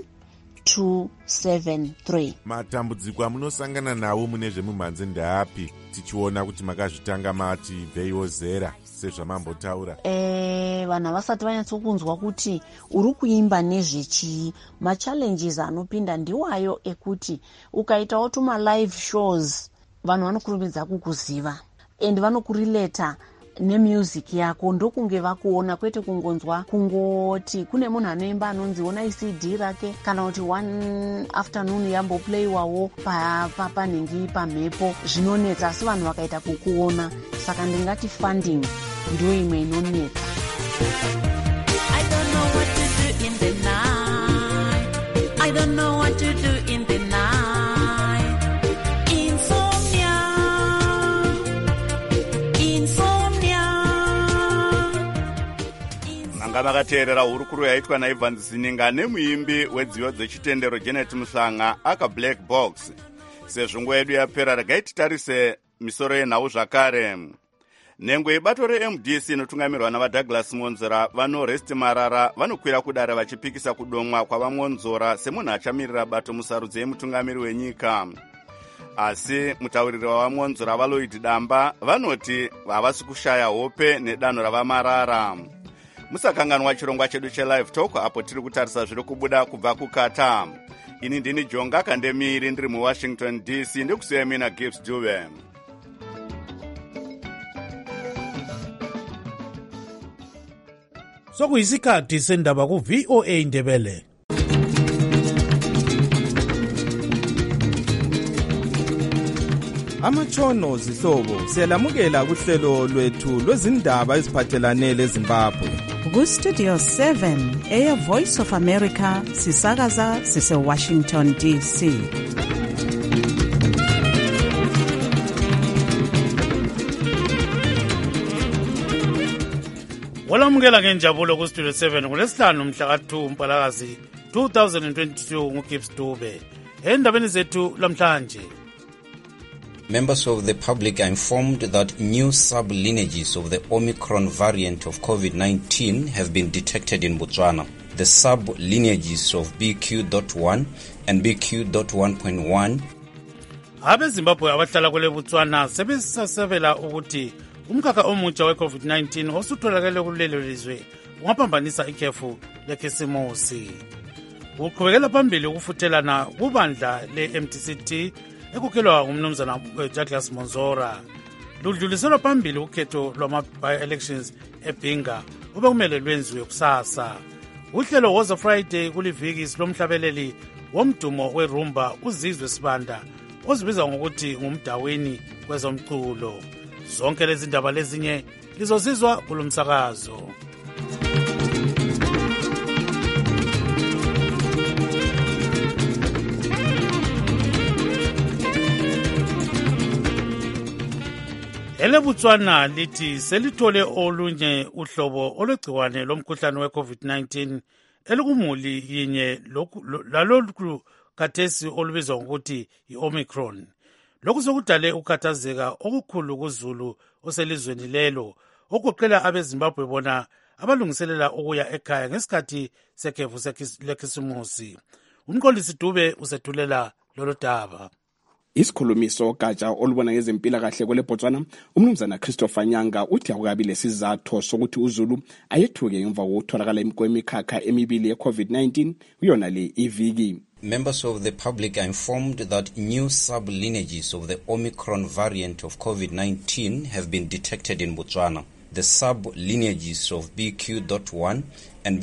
273. Matambudziko amunosangana nawo mune zvemumhanzi ndeapi, tichiona kuti makazvitanga mati bveiwo zera sezvamambotaura? Vanhu vasati vanyatsokunzwa kuti uri kuimba nezvechii. Machallenges anopinda ndiwayo ekuti ukaitawo tuma live shows vanhu vanokurumidza kukuziva and vanokurileta nemusic yako, ndokunge vakuona, kwete kungonzwa kungoti kune munhu anoimba anonzi ona CD rake, kana kuti one afternoon yamboplayiwawo panhingi pamhepo. Zvinonetsa, asi vanhu vakaita kukuona. Saka ndingati funding ndiyo imwe inonetsa. I don't know what to do in the night, I don't know what to do in the night. Manga makateerera hurukuro yaitwa naIvans Sininga nemuimbi wedziyo dzechitendero Janet Mhlanga aka Black Box. Sezvo nguva yedu yapera, regai titarise misoro yenhau zvakare. Nhengo yebato reMDC inotungamirwa navaDouglas Monzora vanoresti Marara vanokwira kudare vachipikisa kudomwa kwavamonzora semunhu achamirira bato musarudzi yemutungamiri wenyika. Asi mutauriri wavamonzora vaLloyd Damba vanoti havasi kushaya hope nedanho ravaMarara. Musakanganwa chirongwa chedu cheLive Talk apo tiri kutarisa zviri kubuda kubva kukata. Ini ndini Jonga Kandemiri ndiri muWashington DC, ndikusiyai mina Gibbs Dube. sokuyisikhathi sendaba ku-VOA Indebele. Amatshono zihlobo siyalamukela kuhlelo lwethu lwezindaba eziphathelane leZimbabwe. Ku-Studio 7 Air Voice of America sisakaza sise-Washington DC. Walamukela ngenjabulo ku-Studio 7 ngolesihlanu mhla ka-2 Mpalakazi 2022 nguGibbs Dube. Endabeni zethu lamhlanje. Members of the public are informed that new sub-lineages of the Omicron variant of COVID-19 have been detected in Botswana. The sub-lineages of BQ.1 and BQ.1.1 abezimbabwe abahlala kwele Botswana sebesasebela ukuthi umkhakha omutsha we-COVID-19 osutholakele kulelo lizwe ungaphambanisa ikhefu lekhisimusi. Uqhubekela phambili ukufuthelana kubandla le-MTCT ekukhelwa ngumnumzana Douglas Monzora. Ludluliselwa phambili ukhetho lwama-by-elections eBinga obekumele lwenziwe kusasa. Uhlelo Woza Friday kuliviki lomhlabeleli womdumo werumba uzizwe Sibanda ozibiza ngokuthi ngumdaweni kwezomculo. Zonke lezi ndaba lezinye lizozizwa kulomsakazo. Botswana lithi selithole olunye uhlobo olwegciwane lomkhuhlane we-COVID-19 elikumuli yinye lalolu khathesi olubizwa ngokuthi i-Omicron. Lokhu sokudale ukukhathazeka okukhulu kuzulu oselizweni lelo okuqela abeZimbabwe bona abalungiselela ukuya ekhaya ngesikhathi sekhefu lekhisimusi. Umqondisi Dube usethulela lolu daba. Isikhulumiso gatsha olubona ngezempilakahle kwele Botswana umnumzana Christopher Nyanga uthi akukabi lesizathu sokuthi uZulu ayethuke emva kokutholakala kwemikhakha emibili ye-COVID-19 uyona le iviki. Members of the public are informed that new sub-lineages of the Omicron variant of COVID-19 have been detected in Botswana. The sub-lineages of BQ.1 and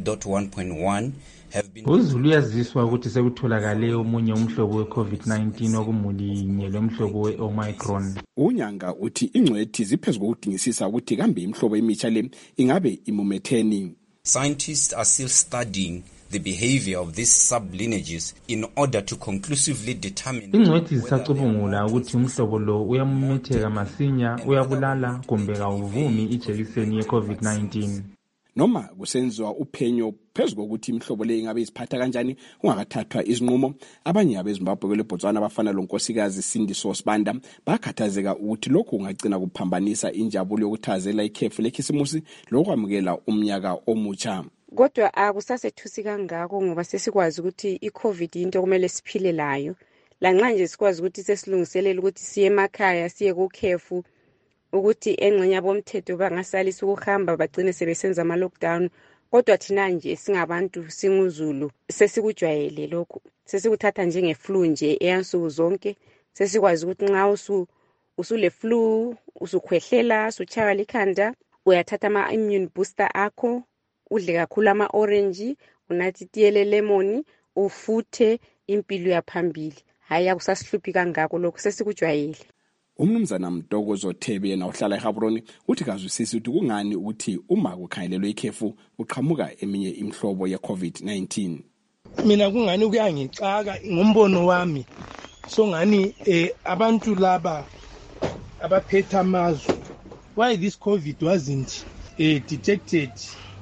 BQ.1.1 uZulu uyaziswa ukuthi sekutholakale omunye umhlobo we-COVID-19 okumulinye lomhlobo we-Omicron. Unyanga uthi ingcwethi ziphezu kokudingisisa ukuthi kambe imhlobo emitsha le ingabe imumetheni. Scientists are still studying the behavior of these sub-lineages in order to conclusively determine ingcwethi zisacubungula ukuthi umhlobo lo uyamumetheka masinya, uyabulala kumbe kawuvumi ijekiseni ye-COVID-19. Noma kusenziwa uphenyo phezu kokuthi imhlobo le ingabe iziphatha kanjani ungakathathwa izinqumo, abanye abeZimbabwe kwele Botswana abafana lonkosikazi Sindiso Sibanda bakhathazeka ukuthi lokhu kungagcina kuphambanisa injabulo yokuthazela ikhefu lekhisimusi lokwamukela umnyaka omutsha. Kodwa akusasethusi kangako ngoba sesikwazi ukuthi iCovid into kumele siphile layo. Lanxa nje sikwazi ukuthi sesilungiselela ukuthi siye emakhaya siye kukhefu ukuthi engxenye abomthetho bangasalisa ukuhamba bagcine sebesenza ama-lockdown, kodwa thina nje singabantu singuZulu sesikujwayele lokho, sesikuthatha njengeflu nje eyansuku zonke. Sesikwazi ukuthi nxa usule flu, usukhwehlela, usuchaywa likhanda, uyathatha ama-immune booster akho, udle kakhulu ama-orange, unathi itiye le-lemon, ufuthe, impilo yaphambili. Hayi akusasihluphi kangako lokho, sesikujwayele. Umnumzana Mdokozo Thebe yena uhlala eGaborone uthi kazwisisi ukuthi kungani ukuthi uma kukhangelelwe ikhefu uqhamuka eminye imhlobo ye-COVID-19. Mina kungani kuyangixaka ngombono wami, so ngani abantu laba abaphethe amazwe, why this COVID wasn't detected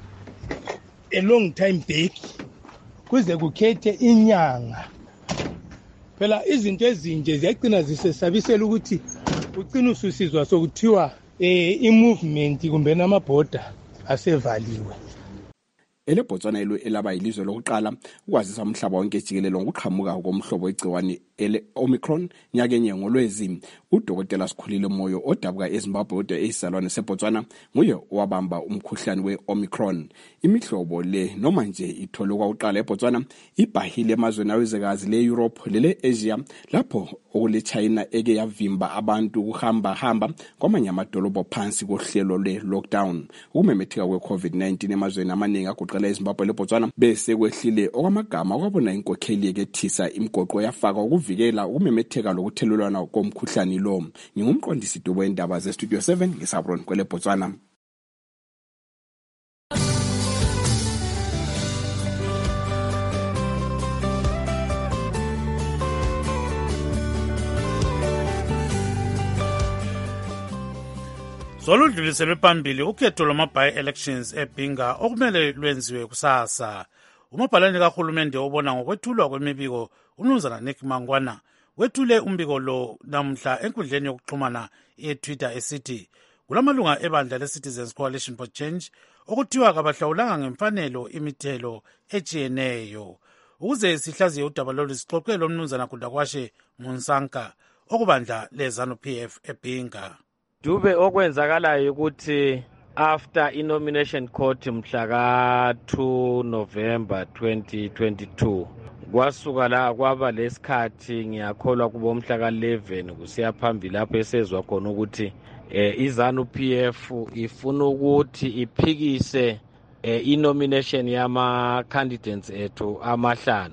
a long time back kuze kukhethe inyanga. Phela izinto ezinje ziyagcina zisesabisela ukuthi ugcina ususizwa sokuthiwa i-movement kumbe namabhoda asevaliwe. EleBotswana elaba ilizwe lokuqala ukwazisa umhlaba wonke jikelele ngokuqhamuka komhlobo wegciwane Omicron nyakenye ngolwezi. Udokotela Sikhulile Moyo odabuka eZimbabwe kodwa eyisalwane seBotswana nguye owabamba umkhuhlane we-Omicron. Imihlobo le noma nje itholwe kwaqala eBotswana ibhahile emazweni awezekazi le-Europe lele-Asia lapho okule China eke yavimba abantu ukuhamba kwamanye amadolobho phansi kohlelo le-lockdown. Ukumemetheka kwe-COVID-19 emazweni amaningi agoqela eZimbabwe leBotswana bese kwehlile okwamagama okwabona inkokheli ekethisa imigoqo yafaka ukuvikela ukumemetheka lokuthelelwana komkhuhlane lo. Ngingumqondisi Dubo wendaba ze-Studio 7 ngisabron kwele Botswana. Soludluliselwe phambili ukhetho lwama-by-elections eBhinga okumele lwenziwe kusasa. Umabhalane kahulumende obona ngokwethulwa kwemibiko uMnumzana Nick Mangwana wethule umbiko lo namhla enkundleni yokuxhumana ye-Twitter esithi kulamalunga ebandla le-Citizens Coalition for Change okuthiwa kabahlawulanga ngemfanelo imithelo etshiyeneyo. Ukuze sihlaziye udaba lolu sixoxe loMnumzana Kudakwashe Munsanka okubandla le-ZANU-PF eBhinga. Dube okwenzakalayo ukuthi after i-nomination court mhla ka-2 November 2022 kwasuka la kwaba lesikhathi ngiyakholwa kubo mhla ka-11 kusiya phambili lapho esezwa khona ukuthi i-ZANU-PF ifuna ukuthi iphikise i-nomination yama-candidates ethu amahlanu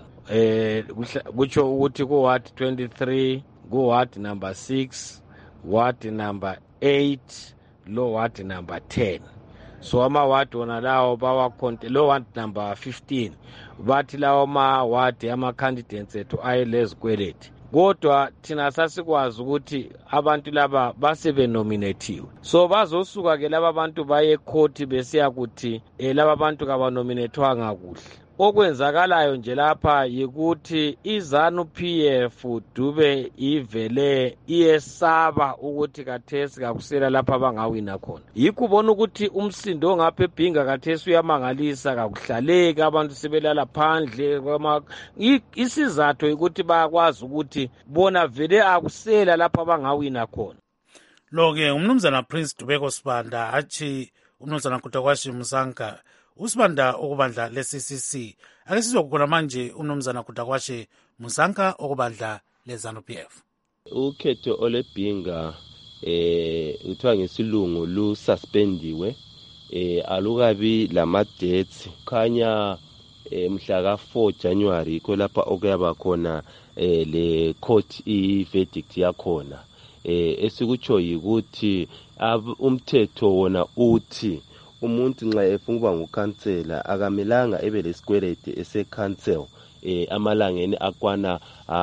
kutsho ukuthi ku-ward 23 ku-ward number 6 ward number 8 lo ward number 10. So ama-ward wona lawo bawakhonte lo ward number 15 bathi lawo ma-ward ama-candidates ethu ayelezikweleti. Kodwa thina sasikwazi ukuthi abantu laba basebenominathiwe. So bazosuka ke laba bantu baye ecourt besiya kuthi laba bantu kabanominethwanga kuhle. Okwenzakalayo nje lapha yikuthi i-ZANU-PF Dube ivele iyesaba ukuthi kathesi kakusela lapha bangawina khona. Yikubona ukuthi umsindo ongapha eBhinga kathesi uyamangalisa kakuhlaleki abantu sebelala phandle isizathu ukuthi bayakwazi ukuthi bona vele akusela lapha bangawina khona. Lo-ke uMnumzana Prince Dubeko Sibanda athi uMnumzana Kudakwashe Munsanka usibanda okubandla le-CCC. Ake sizokukhona manje uMnumzana Kudakwashe Munsanka okubandla le-ZANU-PF. Ukhetho oleBhinga uthiwa ngesilungu lususpendiwe alukabi lama-dates khanya mhla ka-4 January yikho lapha okuyaba khona le court i-verdict yakhona. Esikutsho yikuthi umthetho wona uthi umuntu nxa efuna ukuba ngukhansela akamelanga ebe lesikweleti ese-council amalangeni akwana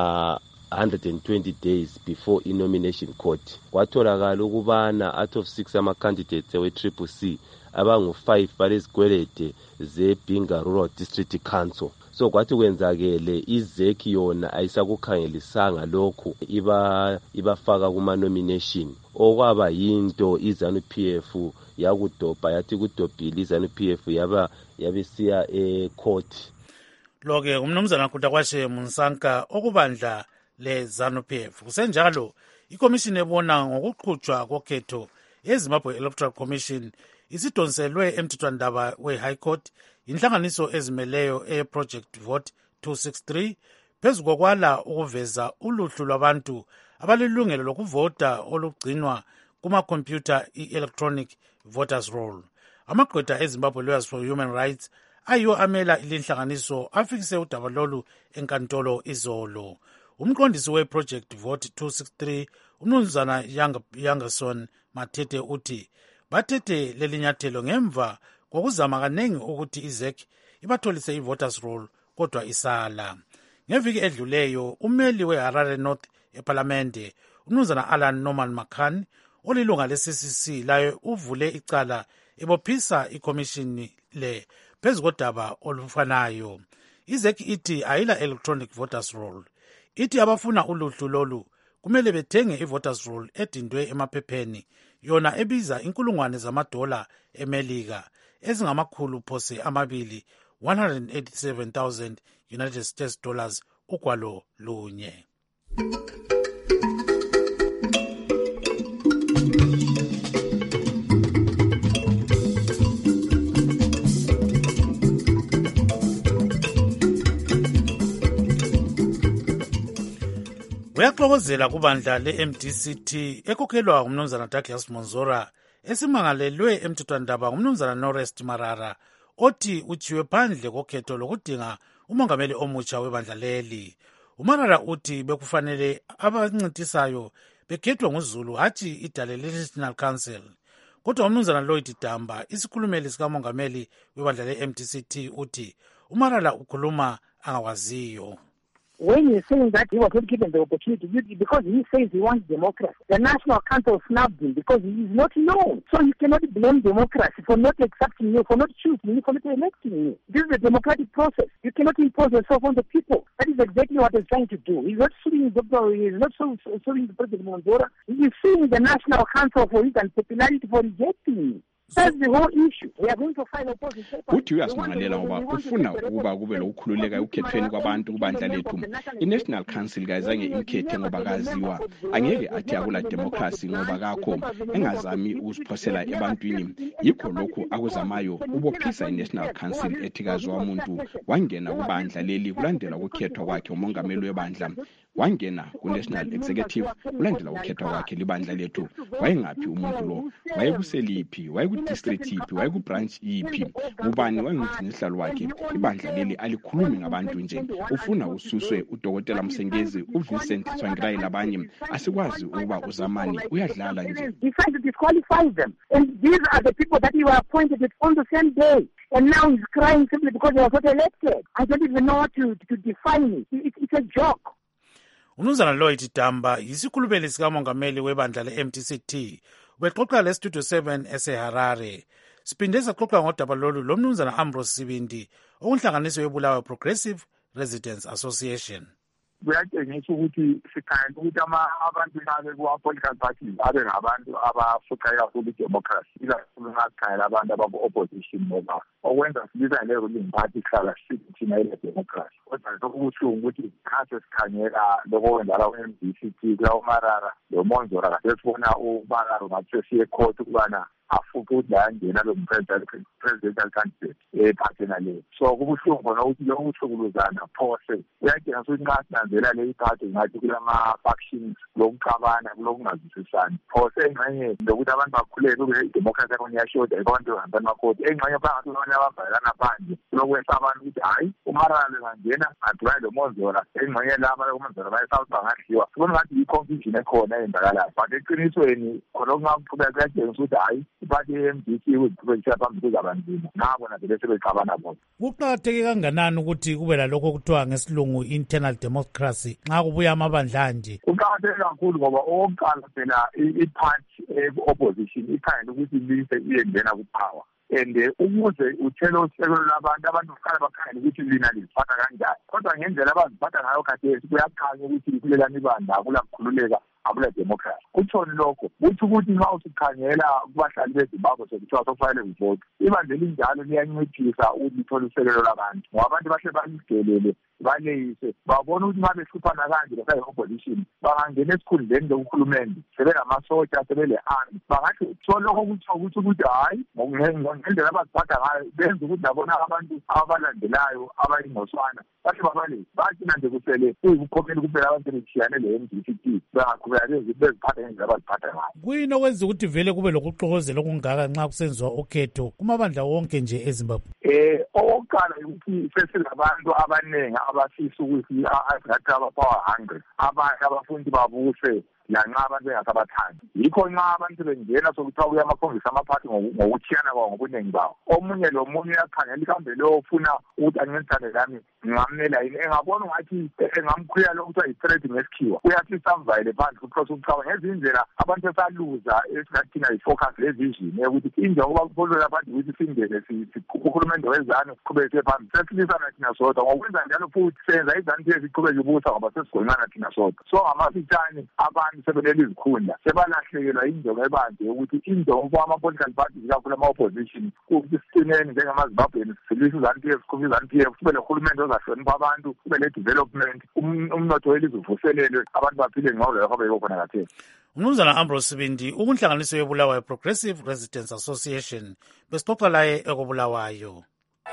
120 days before i-nomination court. Kwatholakala ukubana out of 6 ama-candidates we-CCC abangu-5 balezikweleti zeBhinga Rural District Council. So kwathi kwenzakele iZEC yona ayisakukhangelisanga lokhu ibafaka kuma-nomination okwaba yinto i-ZANU-PF yakudobha yathi kudobhile i-ZANU-PF yabesiya ecourt. Lo-ke uMnumzana Kudakwashe Munsanka okubandla le-ZANU-PF. Kusenjalo ikomishini ebona ngokuqhutshwa kokhetho yeZimbabwe Electoral Commission isidonselwe emthethwandaba we-High Court inhlanganiso ezimeleyo e-Project Vote 263 phezu kokwala ukuveza uluhlu lwabantu abalilungelo lokuvota olugcinwa kumakhompyutha i-electronic voters roll. Amagqwetha eZimbabwe Lawyers for Human Rights ayiwo amela ilinhlanganiso afikise udaba lolu enkantolo izolo. Umqondisi we-Project Vote 263 uMnumzana Yangerson Matete uthi bathethe lelinyathelo ngemva kokuzama kanengi ukuthi iZEC ibatholise i-voters roll kodwa isala. Ngeviki edluleyo umeli we-Harare North eParlamente uMnumzana Alan Norman Macan olilunga le-CCC laye uvule icala ebophisa ikomishini le phezu kodaba olufanayo. iZEC ithi ayila electronic voters roll. Ithi abafuna uluhlu lolu kumele bethenge i-voters roll edindwe emaphepheni yona ebiza $1,000 eMelika ezingamakhulu phose amabili 187,000 United States dollars ugwalo lunye. uyaxokozela kubandla le-MDCT ekhokhelwa ngumnumzana Douglas Monzora esimangalelwe emthethwandaba ngumnumzana Norest Marara othi ujiwe phandle kokhetho lokudinga umongameli omutsha webandla leli. uMarara uthi bekufanele abancintisayo bekhethwe nguZulu hatshi idale le-National Council. Kodwa umnumzana Lloyd Damba isikhulumeli sikamongameli webandla le-MDCT uthi uMarara ukhuluma angawaziyo. When he's saying that he was not given the opportunity, because he says he wants democracy, the National Council snubbed him because he is not known. So you cannot blame democracy for not accepting you, for not choosing you, for not electing you. This is a democratic process. You cannot impose yourself on the people. That is exactly what he's trying to do. He's not suing the President Monzora. He is suing the National Council for his unpopularity for rejecting him. That's the whole issue. We are going to file opposition. Uthi uyasimangalela ngoba ufuna ukuba kube lokukhululeka ukukhethweni kwabantu kubandla lethu. I-National Council kayizange imkhethe ngoba kaziwa. Angeke athi akula democracy ngoba kakho engazami ukusiphosela ebantwini. Yikho lokhu akuzamayo ubophisa i-National Council ethi kaziwa umuntu wangena kubandla leli kulandela ukukhethwa kwakhe umongameli webandla. Wangena ku-National Executive kulandela ukukhethwa kwakhe libandla lethu. Wayengaphi umuntu lo? Wayekuseliphi? Wayekudistrict iphi? Wayekubranch iphi? Ubani wayengumgcini sihlalo wakhe? Ibandla leli alikhulumi ngabantu nje. Ufuna ususwe uDokotela Msengezi, uVincent Tsvangirai labanye. Asikwazi ukuba uzamani uyadlala nje. He tried to disqualify them. And these are the people that he was appointed on the same day. And now he's crying simply because he was not elected. I don't even know what to define it. It's a joke. umnumzana Lloyd Damba yisikhulumeli sikamongameli webandla le-MDCT ubexoxa le-Studio 7 eseHarare. Siphinde saxoxa ngodaba lolu lomnumzana Ambrose Sibindi okunhlanganiso yebulawayo Progressive Residents Association. Kuyatshengisa ukuthi sikhangela ukuthi abantu babe kuwa-political parties abe ngabantu abafuqa kakhulu idemocracy, ikakhulu ngakhangela abantu abaku-opposition ngoba okwenza sibiza le-ruling party kuhlala sithi thina ile-democracy. Kodwa sokubuhlungu ukuthi khathi sikhangela lokwenzala ku-MDCT kulawo Marara lo Monzora kade sibona uMarara ngathi siye court ukubana afuke ukuthi ayangena lo presidential candidate ephathelane. So kubuhlungu khona ukuthi lo ukuhlukuluzana phose uyadinga ukuthi nxa sinanzela le iphathi ngathi kulama-factions lokuxabana kulokungazwisisani. Phose engxenye lokuthi abantu bakhulele kube idemocracy yakhona iyashoda abantu bahamba emakhoti. Engxenye phakathi abanye ababhalana phandle kulokwesa abantu ukuthi hhayi uMarara bengangena adibane lo Monzora. Engxenye laba uMonzora bayesawuthi bangadliwa. Sibona ngathi yi-confusion ekhona eyenzakalayo. But eqinisweni khona okungaqhubeka kuyatshengisa ukuthi hhayi iphathi ye-MDC ukuqhubekisa phambili kuzabanzima ngabona vele sebexabana bona. Kuqakatheke kanganani ukuthi kube lalokho okuthiwa ngesilungu internal democracy nxa kubuya amabandla anje? Kuqakatheke kakhulu ngoba okokuqala phela iphathi opposition ikhangela ukuthi lise iyengena kupower. And ukuze uthele usekelo labantu abantu kuqala bakhangela ukuthi lina liziphatha kanjani. Kodwa ngendlela abaziphatha ngayo khathesi kuyakhanya ukuthi kulelani ibandla akulakukhululeka akula democracy. Kutshoni lokho kuthi ukuthi nxa usikhangela kubahlali beZimbabwe sekuthiwa sokufanele ivoti, ibandla elinjalo liyancedisa ukuthi lithole usekelo labantu ngoba abantu bahle balidelele baleyise babona ukuthi nxa behluphana kanje besayi-opposition bangangena esikhundleni lokuhulumende sebelamasotsha sebele-army bangathi so lokho kutsho ukuthi hhayi ngendlela abaziphatha ngayo benza ukuthi labona abantu abalandelayo abayingoswana bahle babaleyise bagcina nje kusele kuyikukhokhela kuphela abantu sebethiyane le-MDCT bengaqhubeka beziphatha ngendlela abaziphatha ngayo. Kuyini okwenza ukuthi vele kube lokuxokozela okungaka nxa kusenziwa ukhetho kumabandla wonke nje eZimbabwe? Okokuqala ukuthi sesilabantu abaningi abafisa ukuthi azingathi abapower 100 abanye abafundi babuse lanxa abantu bengasabathandi. Yikho nxa abantu bengena sokuthiwa kuya amakhombisi amaphathi ngokuthiyana kwawo ngobuningi bawo. Omunye lomunye uyakhangela ikambe leyo ufuna ukuthi ancedisane lami ngingamela yini. Engabona ngathi engamkhulula lo kuthiwa yi-threat ngesikhiwa uyafisa samvayele phandle kuprocess ukuchaba ngezinye indlela abantu esaluza esingathina yi-focus le-vision yokuthi injengoba kufollola abantu ukuthi singene uhulumende wezanu siqhubeke phambili sesilisana thina sodwa. Ngokwenza njalo futhi senza izanu thiye siqhubeke ubusa ngoba sesigonqana thina sodwa. So ngamafitshane abantu sebeleli izikhundla sebalahlekelwa injongo ebanzi yokuthi injongo kwama-political parties kakhulu ama-opposition ukuthi sicineni njengamaZimbabweni silwisa izanu-PF sikhuphe izanu-PF sibe nohulumende bahlonipha abantu, kube le-development, umnotho welizwe uvuselelwe, abantu baphile ngcono lokho beyikhona kathesi. Umnumzana Ambrose Sibindi, ukunhlanganiso yebulawayo Progressive Residents Association, besixoxa laye ekobulawayo.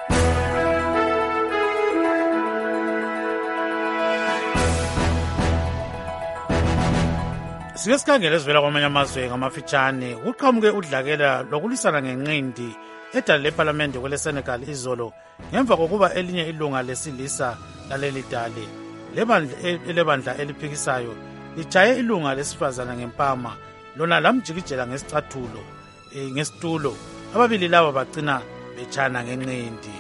Sike sikhangele esivela kwamanye amazwe ngamafitshane. Kuqhamuke udlakela lokulisana ngenqindi edale lephalamende kwele Senegal izolo ngemva kokuba elinye ilunga lesilisa laleli dale lebandla eliphikisayo lijaye ilunga lesifazana ngempama lona lamjikijela ngesitulo. Ababili laba bagcina bechana ngenqindi.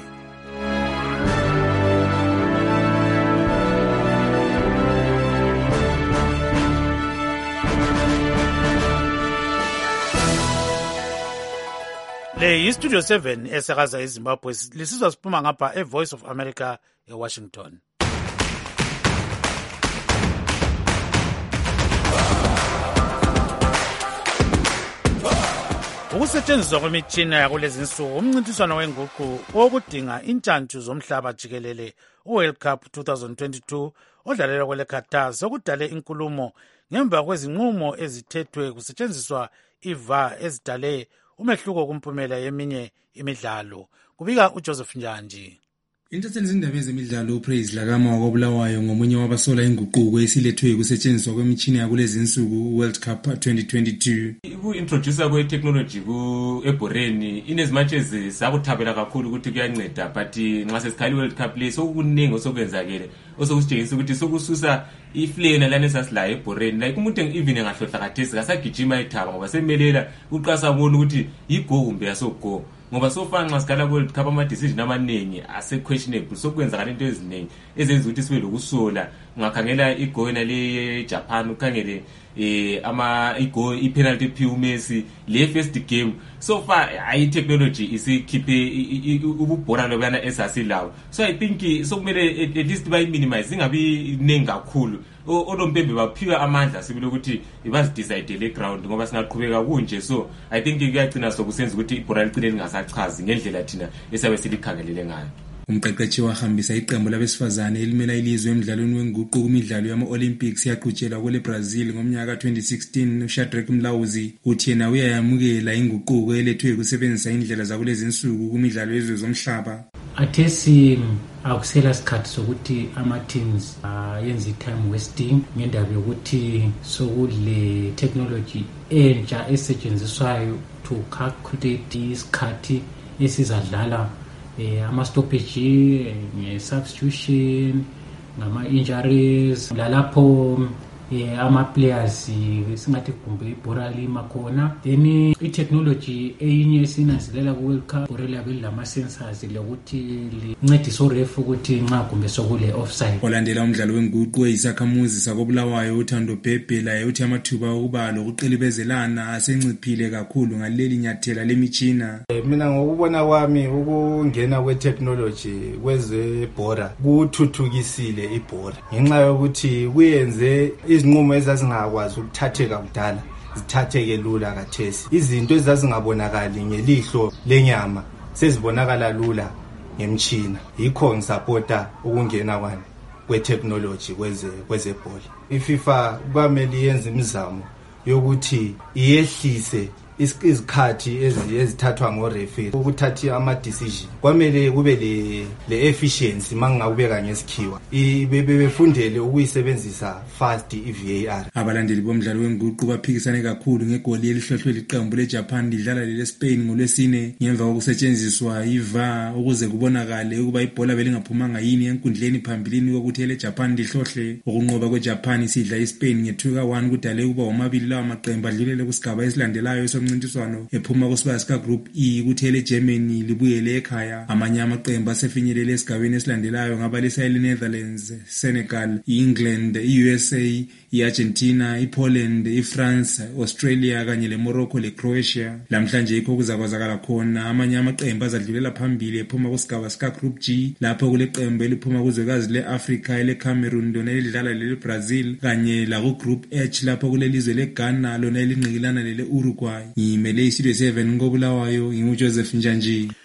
Le yiStudio 7 esakaza eZimbabwe, lisizwa siphuma ngapha eVoice of America eWashington. Ukusetshenziswa kwemitshina yakulezi nsuku umncintiswano wenguqu wokudinga intshantshu zomhlaba jikelele uWorld Cup 2022 odlalelwa kwele Qatar sokudale inkulumo ngemva kwezinqumo ezithethwe kusetshenziswa iVAR ezidale umehluko kumphumela yeminye imidlalo. Kubika uJoseph Njanji. Intatheli zindaba ezemidlalo uPraise Lakama wakobulawayo ngomunye wabasola inguquko esilethwe kusetshenziswa kwemitshina yakulezi insuku World Cup 2022. Ku-introducer kwe-technology eboreni inezimatches sakuthabela kakhulu ukuthi kuyanceda, but nxa sesikhali World Cup le sokuningi osokwenzakele osokusitshengisa ukuthi sokususa iflame lana esasilayo eboreni, like umuntu even engahlohla khathesi kasagijima ethaba ngoba semelela uqasa bona ukuthi yigo kumbe yasogo, ngoba sofa nxa sikhala World Cup ama-decision amaningi ase-questionable, sokwenzakala into eziningi ezenza ukuthi sibe lokusola. Ungakhangela igo yena le Japan, ukhangele i-penalty ephiwe uMessi le first game, so far i-technology isikhiphe ububhora lobana esasilawo. So I think sokumele at least bayi-minimize, ingabi ningi kakhulu. Onompembe baphiwa amandla sibile ukuthi bazidecide le ground ngoba singaqhubeka kunje. So I think kuyagcina sokusenza ukuthi ibhora ligcine lingasachazi ngendlela thina esabe silikhangelele ngayo. Umqeqeshi wahambisa iqembu labesifazane elimela ilizwe emidlalweni wenguqu kumidlalo yama-Olympics yaqhutshelwa kwele Brazil ngomnyaka 2016 uShadrack Mlawuzi uthi yena uyayamukela inguquko elethwe ukusebenzisa indlela zakulezi insuku kumidlalo yezwe zomhlaba. Athesi akusela sikhathi sokuthi ama-teams yenza i-time wasting ngendaba yokuthi sokule technology entsha esetshenziswayo to calculate isikhathi esizadlala ama-stoppage, substitution, ngama-injuries, lalapho ama-players singathi kumbe ibhora lima khona. Then i-technology eyinye esinanzelela ku-World Cup ibhora liyabe lilama-sensors lokuthi lincedise urefu ukuthi nxa kumbe sokule offside. Olandela umdlalo wenguqu eyisakhamuzi sakobulawayo uThando Bhebhe laye uthi amathuba okuba lokuqilibezelana asenciphile kakhulu ngaleli nyathela lemitshina. Mina ngokubona kwami ukungena kwe-technology kwezebhora kuthuthukisile ibhora ngenxa yokuthi kuyenze izinqumo ezazingakwazi ukuthatheka kudala zithatheke lula kathesi. Izinto ezazingabonakali ngelihlo lenyama sezibonakala lula ngemtshina. Yikho ngisapota ukungena kwani kwe-technology kwezebhola. iFIFA kwamele yenze imizamo yokuthi iyehlise izikhathi ezithathwa ngoreferee ukuthatha ama-decision. Kwamele kube le-efficiency mangingakubeka ngesikhiwa befundele ukuyisebenzisa fast i-VAR. Abalandeli bomdlalo wenguqu baphikisane kakhulu ngegoli elihlohlwe liqembu leJapan lidlala lele-Spain ngolwesine ngemva kokusetshenziswa iVAR ukuze kubonakale ukuba ibhola belingaphumanga yini enkundleni phambilini kokuthi eleJapan lihlohle. Ukunqoba kweJapan isidla iSpain nge-2-1 kudale ukuba womabili lawa maqembu adlulele kusigaba esilandelayo umncintiswano ephuma kusibaya sika Group E kuthi eleGermany libuyele ekhaya. Amanye amaqembu asefinyelele esigabeni esilandelayo ngabalisa iNetherlands, Senegal, iEngland, iUSA, iArgentina, iPoland, iFrance, Australia kanye leMorocco leCroatia. Lamhlanje yikho kuzakwazakala khona amanye amaqembu azadlulela phambili ephuma kusigaba sika Group G lapho kuleqembu eliphuma kuzwekazi leAfrica eleCameroon lona elidlala leBrazil kanye la ku Group H lapho kulelizwe leGhana lona elingqikilana lele Uruguay. Ngimele iStudio 7 ngobulawayo nginguJoseph Njanji.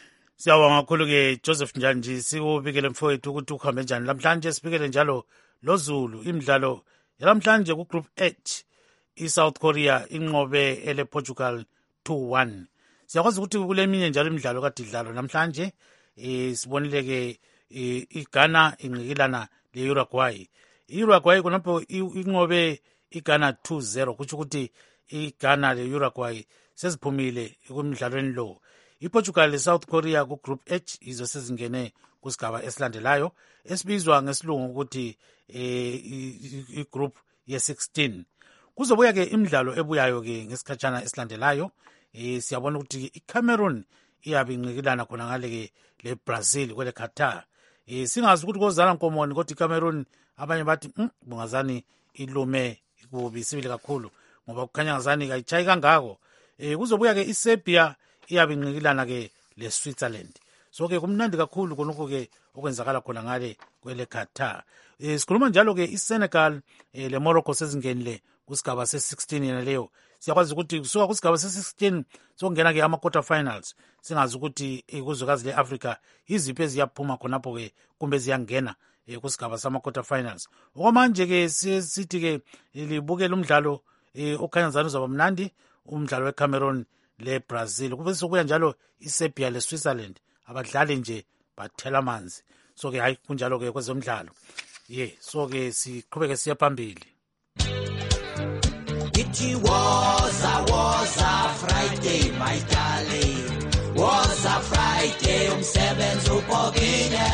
Siyabonga kakhulu-ke Joseph Njanji, sikubikele mfowethu ukuthi ukuhambe njani namhlanje. Sibikele njalo loZulu, imidlalo yalamhlanje ku-Group H, i-South Korea inqobe ele-Portugal 2-1. Siyakwazi ukuthi kule minye njalo imidlalo kade idlalwa namhlanje. Sibonile-ke iGhana inqikilana le-Uruguay. I-Uruguay khonapho inqobe iGhana 2-0, kutsho ukuthi iGhana le-Uruguay seziphumile kumidlalweni lo. IPortugal le-South Korea ku-Group H izo sezingene kusigaba esilandelayo esibizwa ngesilungu ukuthi i-group ye-16. Kuzobuya-ke imidlalo ebuyayo-ke ngesikhatshana esilandelayo. Siyabona ukuthi iCameroon iyabe inqikilana khona ngale-ke le-Brazil kwele Qatar. Singazi ukuthi kozala nkomoni kodwa iCameroon abanye bathi bungazani ilume kubi sibili kakhulu ngoba kukhanya ngazani kayichayi kangako. Kuzobuya-ke iSerbia iyabe inqikilana-ke le-Switzerland. So-ke kumnandi kakhulu khonokho-ke okwenzakala khona ngale kwele Qatar. Sikhuluma njalo-ke iSenegal le-Morocco sezingenile kusigaba se-16 yena leyo. Siyakwazi ukuthi kusuka kusigaba se-16 sokungena-ke ama-quarter finals. Singazi ukuthi kuzwekazi le-Africa iziphi eziyaphuma khonapho-ke kumbe ziyangena kusigaba sama-quarter finals. Okwamanje-ke sithi-ke libukela umdlalo okhanya ngazani uzaba mnandi, umdlalo weCameroon le-Brazil. Kube sokuya njalo iSerbia le-Switzerland abadlali nje bathela amanzi. So-ke hayi kunjalo-ke kwezomdlalo. So-ke siqhubeke siya phambili. It was a Friday, my darling. Was a Friday, umsebenzi ubhokile.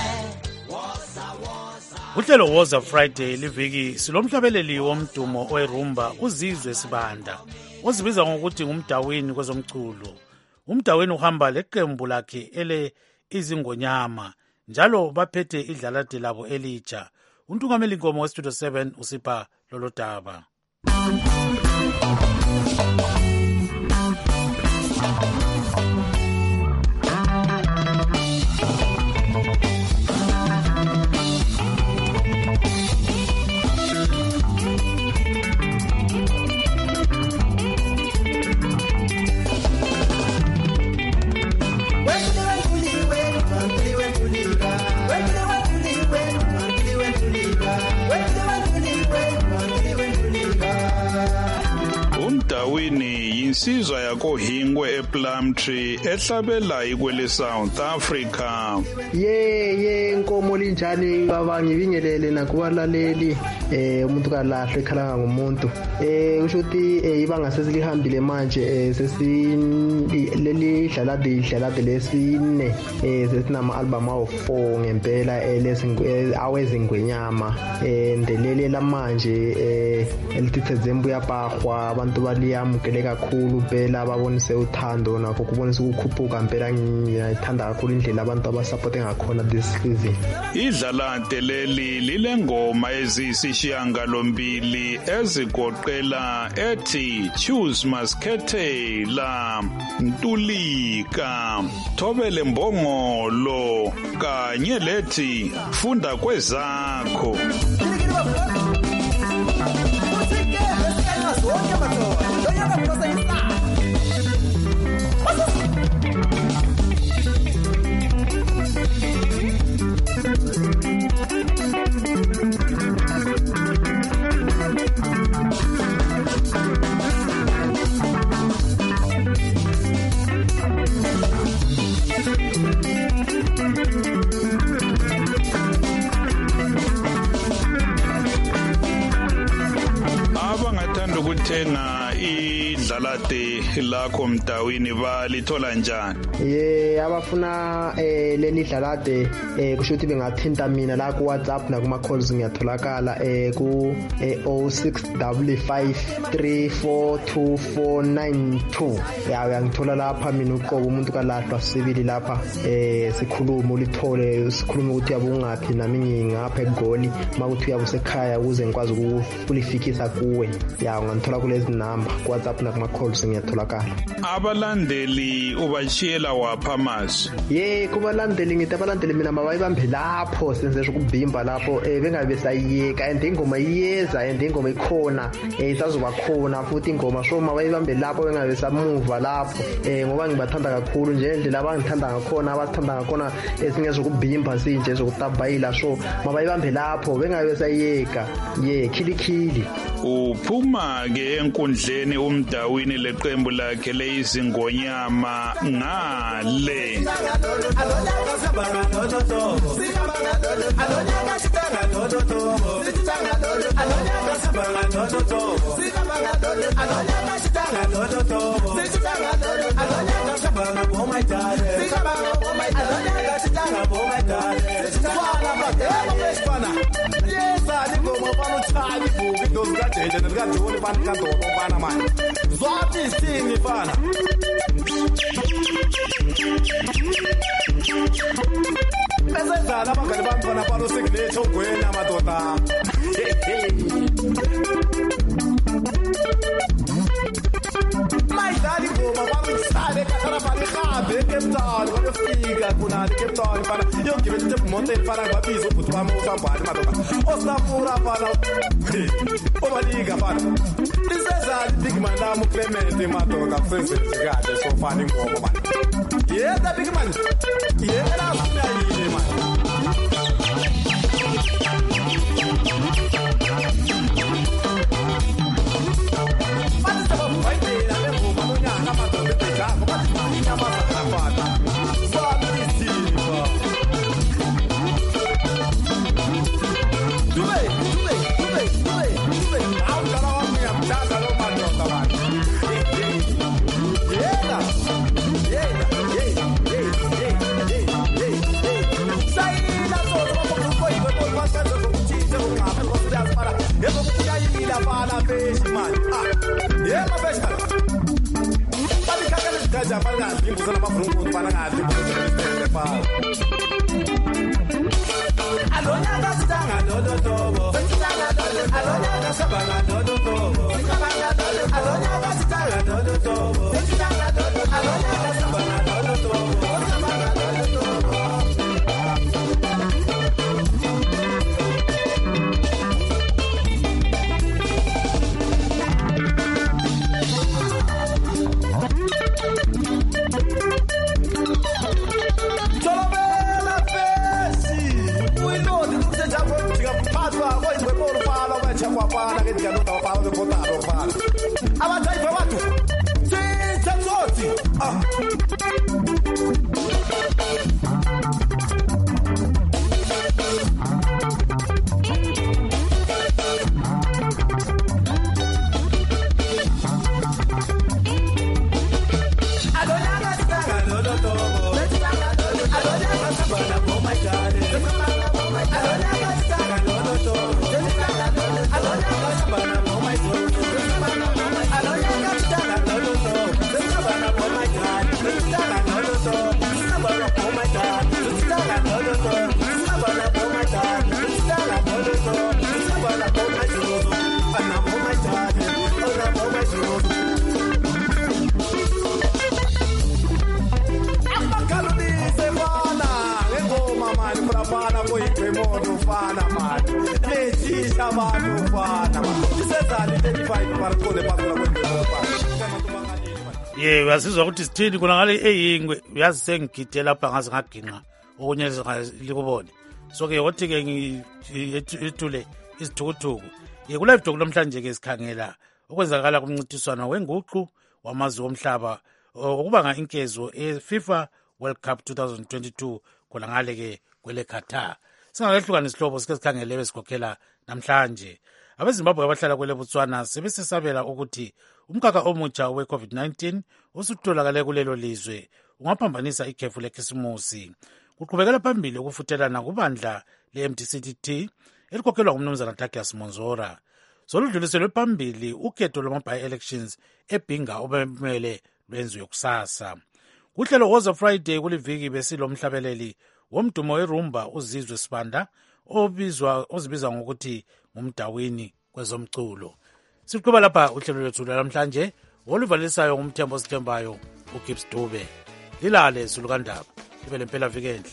Uhlelo was a Friday liviki silomhlabeleli womdumo oyirumba uZizwe Sibanda ozibiza ngokuthi ngumdawini kwezomculo. Umdawini uhamba leqembu lakhe ele izingonyama njalo baphethe idlalade labo elitsha. Untungameli Nkomo weStudio 7 usipha lolo daba. Umdawini yinsizwa yakoHingwe ePlumtree ehlabela ikwele South Africa. Ye Nkomo linjani abangibingelele nakubalaleli umuntu kalahle ekhala ngumuntu usho ukuthi ibanga sesilihambile manje leli dlalade lesine sesinama album awu4 ngempela awezingwenyama ndelele lamanje elithe zembu yapahwa abantu baliyamukele kakhulu phela babonise uthando nakho kubonisa ukukhuphuka phela. Ngiyithanda kakhulu indlela abantu abasupport ngakhona this season. Idlalade leli lilengoma ezisishiyangalombili ezigoqela ethi Choose Maskete la Ntulika, Thobele Mbongolo kanye lethi Funda Kwezakho. Ukuthenga idlalade lakho Mdawini balithola njani? Abafuna leli dlalade kusho ukuthi bengathinta mina la ku WhatsApp na kuma calls ngiyatholakala ku 0655342492. Uyangithola lapha mina uqobo umuntu kalahlwa sibili lapha sikhuluma ulithole sikhuluma ukuthi yabungaphi nami ngingapha eGoli makuthi uyabusekhaya ukuze ngikwazi ukulifikisa kuwe. Ngithola kulezi number ku WhatsApp na kuma ama-calls ngiyatholakala. Abalandeli ubashiyela wapha amazwi? Kubalandeli ngithi abalandeli mina mabayibambe lapho senze ukubhimba lapho bengabe besayiyeka and ingoma iyeza and ingoma ikhona isazoba khona futhi ingoma so mabayibambe lapho bengabe besamuva lapho ngoba ngibathanda kakhulu nje indlela abangithanda ngakhona abathanda ngakhona esingeze ukubhimba sinje zokutabayila so mabayibambe lapho bengabe besayiyeka khilikhili. Uphuma ke enkundleni uMdawini leqembu lakhe lezingonyama ngale. Bezedlala abangani bami khona palo signature ugwenya madoda. Mayidlala ingoma bakusale kathara bali khabe eCape Town bayofika kuna eCape Town fana yogibela into mountain fana babiza ubhuti bami usambali madoda. Osapura fana. Obaliga fana. Isezali big man nami Clement madoda kusenze kahle so fana ingoma bani. That big man. That's man. Uyazizwa ukuthi sithini kuna ngale eyingwe uyazi sengigide lapha ngaze ngaginqa okunye likubone so ke wothi ke ngithule isithukuthukhu kula video namhlanje ke sikhangela okwenzakala kumncintiswano wenguqu wamazwe omhlaba okubanga inkezo eFIFA World Cup 2022 khona ngale ke kwele Qatar. Singakehlukana isihlobo sike sikhangele besikhokhela namhlanje. Abezimbabwe abahlala kwele Botswana sebesesabela ukuthi umkhakha omutsha we-COVID-19 usutholakale kulelo lizwe ungaphambanisa ikhefu lekhisimusi. Kuqhubekela phambili ukufutelana kubandla le-MDCTT elikhokhelwa ngumnumzana Douglas Monzora. Soludluliselwe phambili ukhetho lwama-by-elections eBhinga obemele lwenziwe kusasa. Kuhlelo Woza Friday kuliviki besilomhlabeleli womdumo werumba uZizwe Sibanda ozibiza ngokuthi ngumdawini kwezomculo. Siqhuba lapha uhlelo lwethu namhlanje oluvalisayo ngumthembo sithembayo uGibbs Dube. Lilale Zulu kaNdaba, libe lempela viki enhle.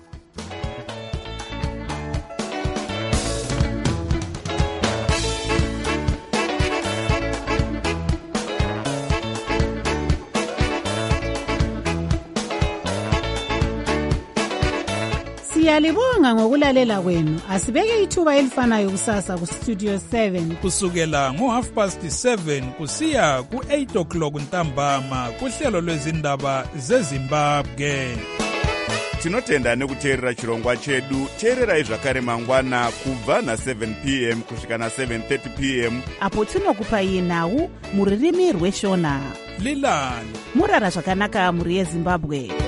Siyalibonga ngokulalela kwenu. Asibeke ithuba elifanayo kusasa ku Studio 7 kusukela ngo7:30 kusiya ku8:00 ntambama kuhlelo lwezindaba zeZimbabwe. Tinotenda nekuteerera chirongwa chedu. Teererai zvakare mangwana kubva na7 p.m. kusvika na7:30 p.m. apo tinokupai nhau muririmi rweshona. Lilani Murara zvakanaka muri yeZimbabwe.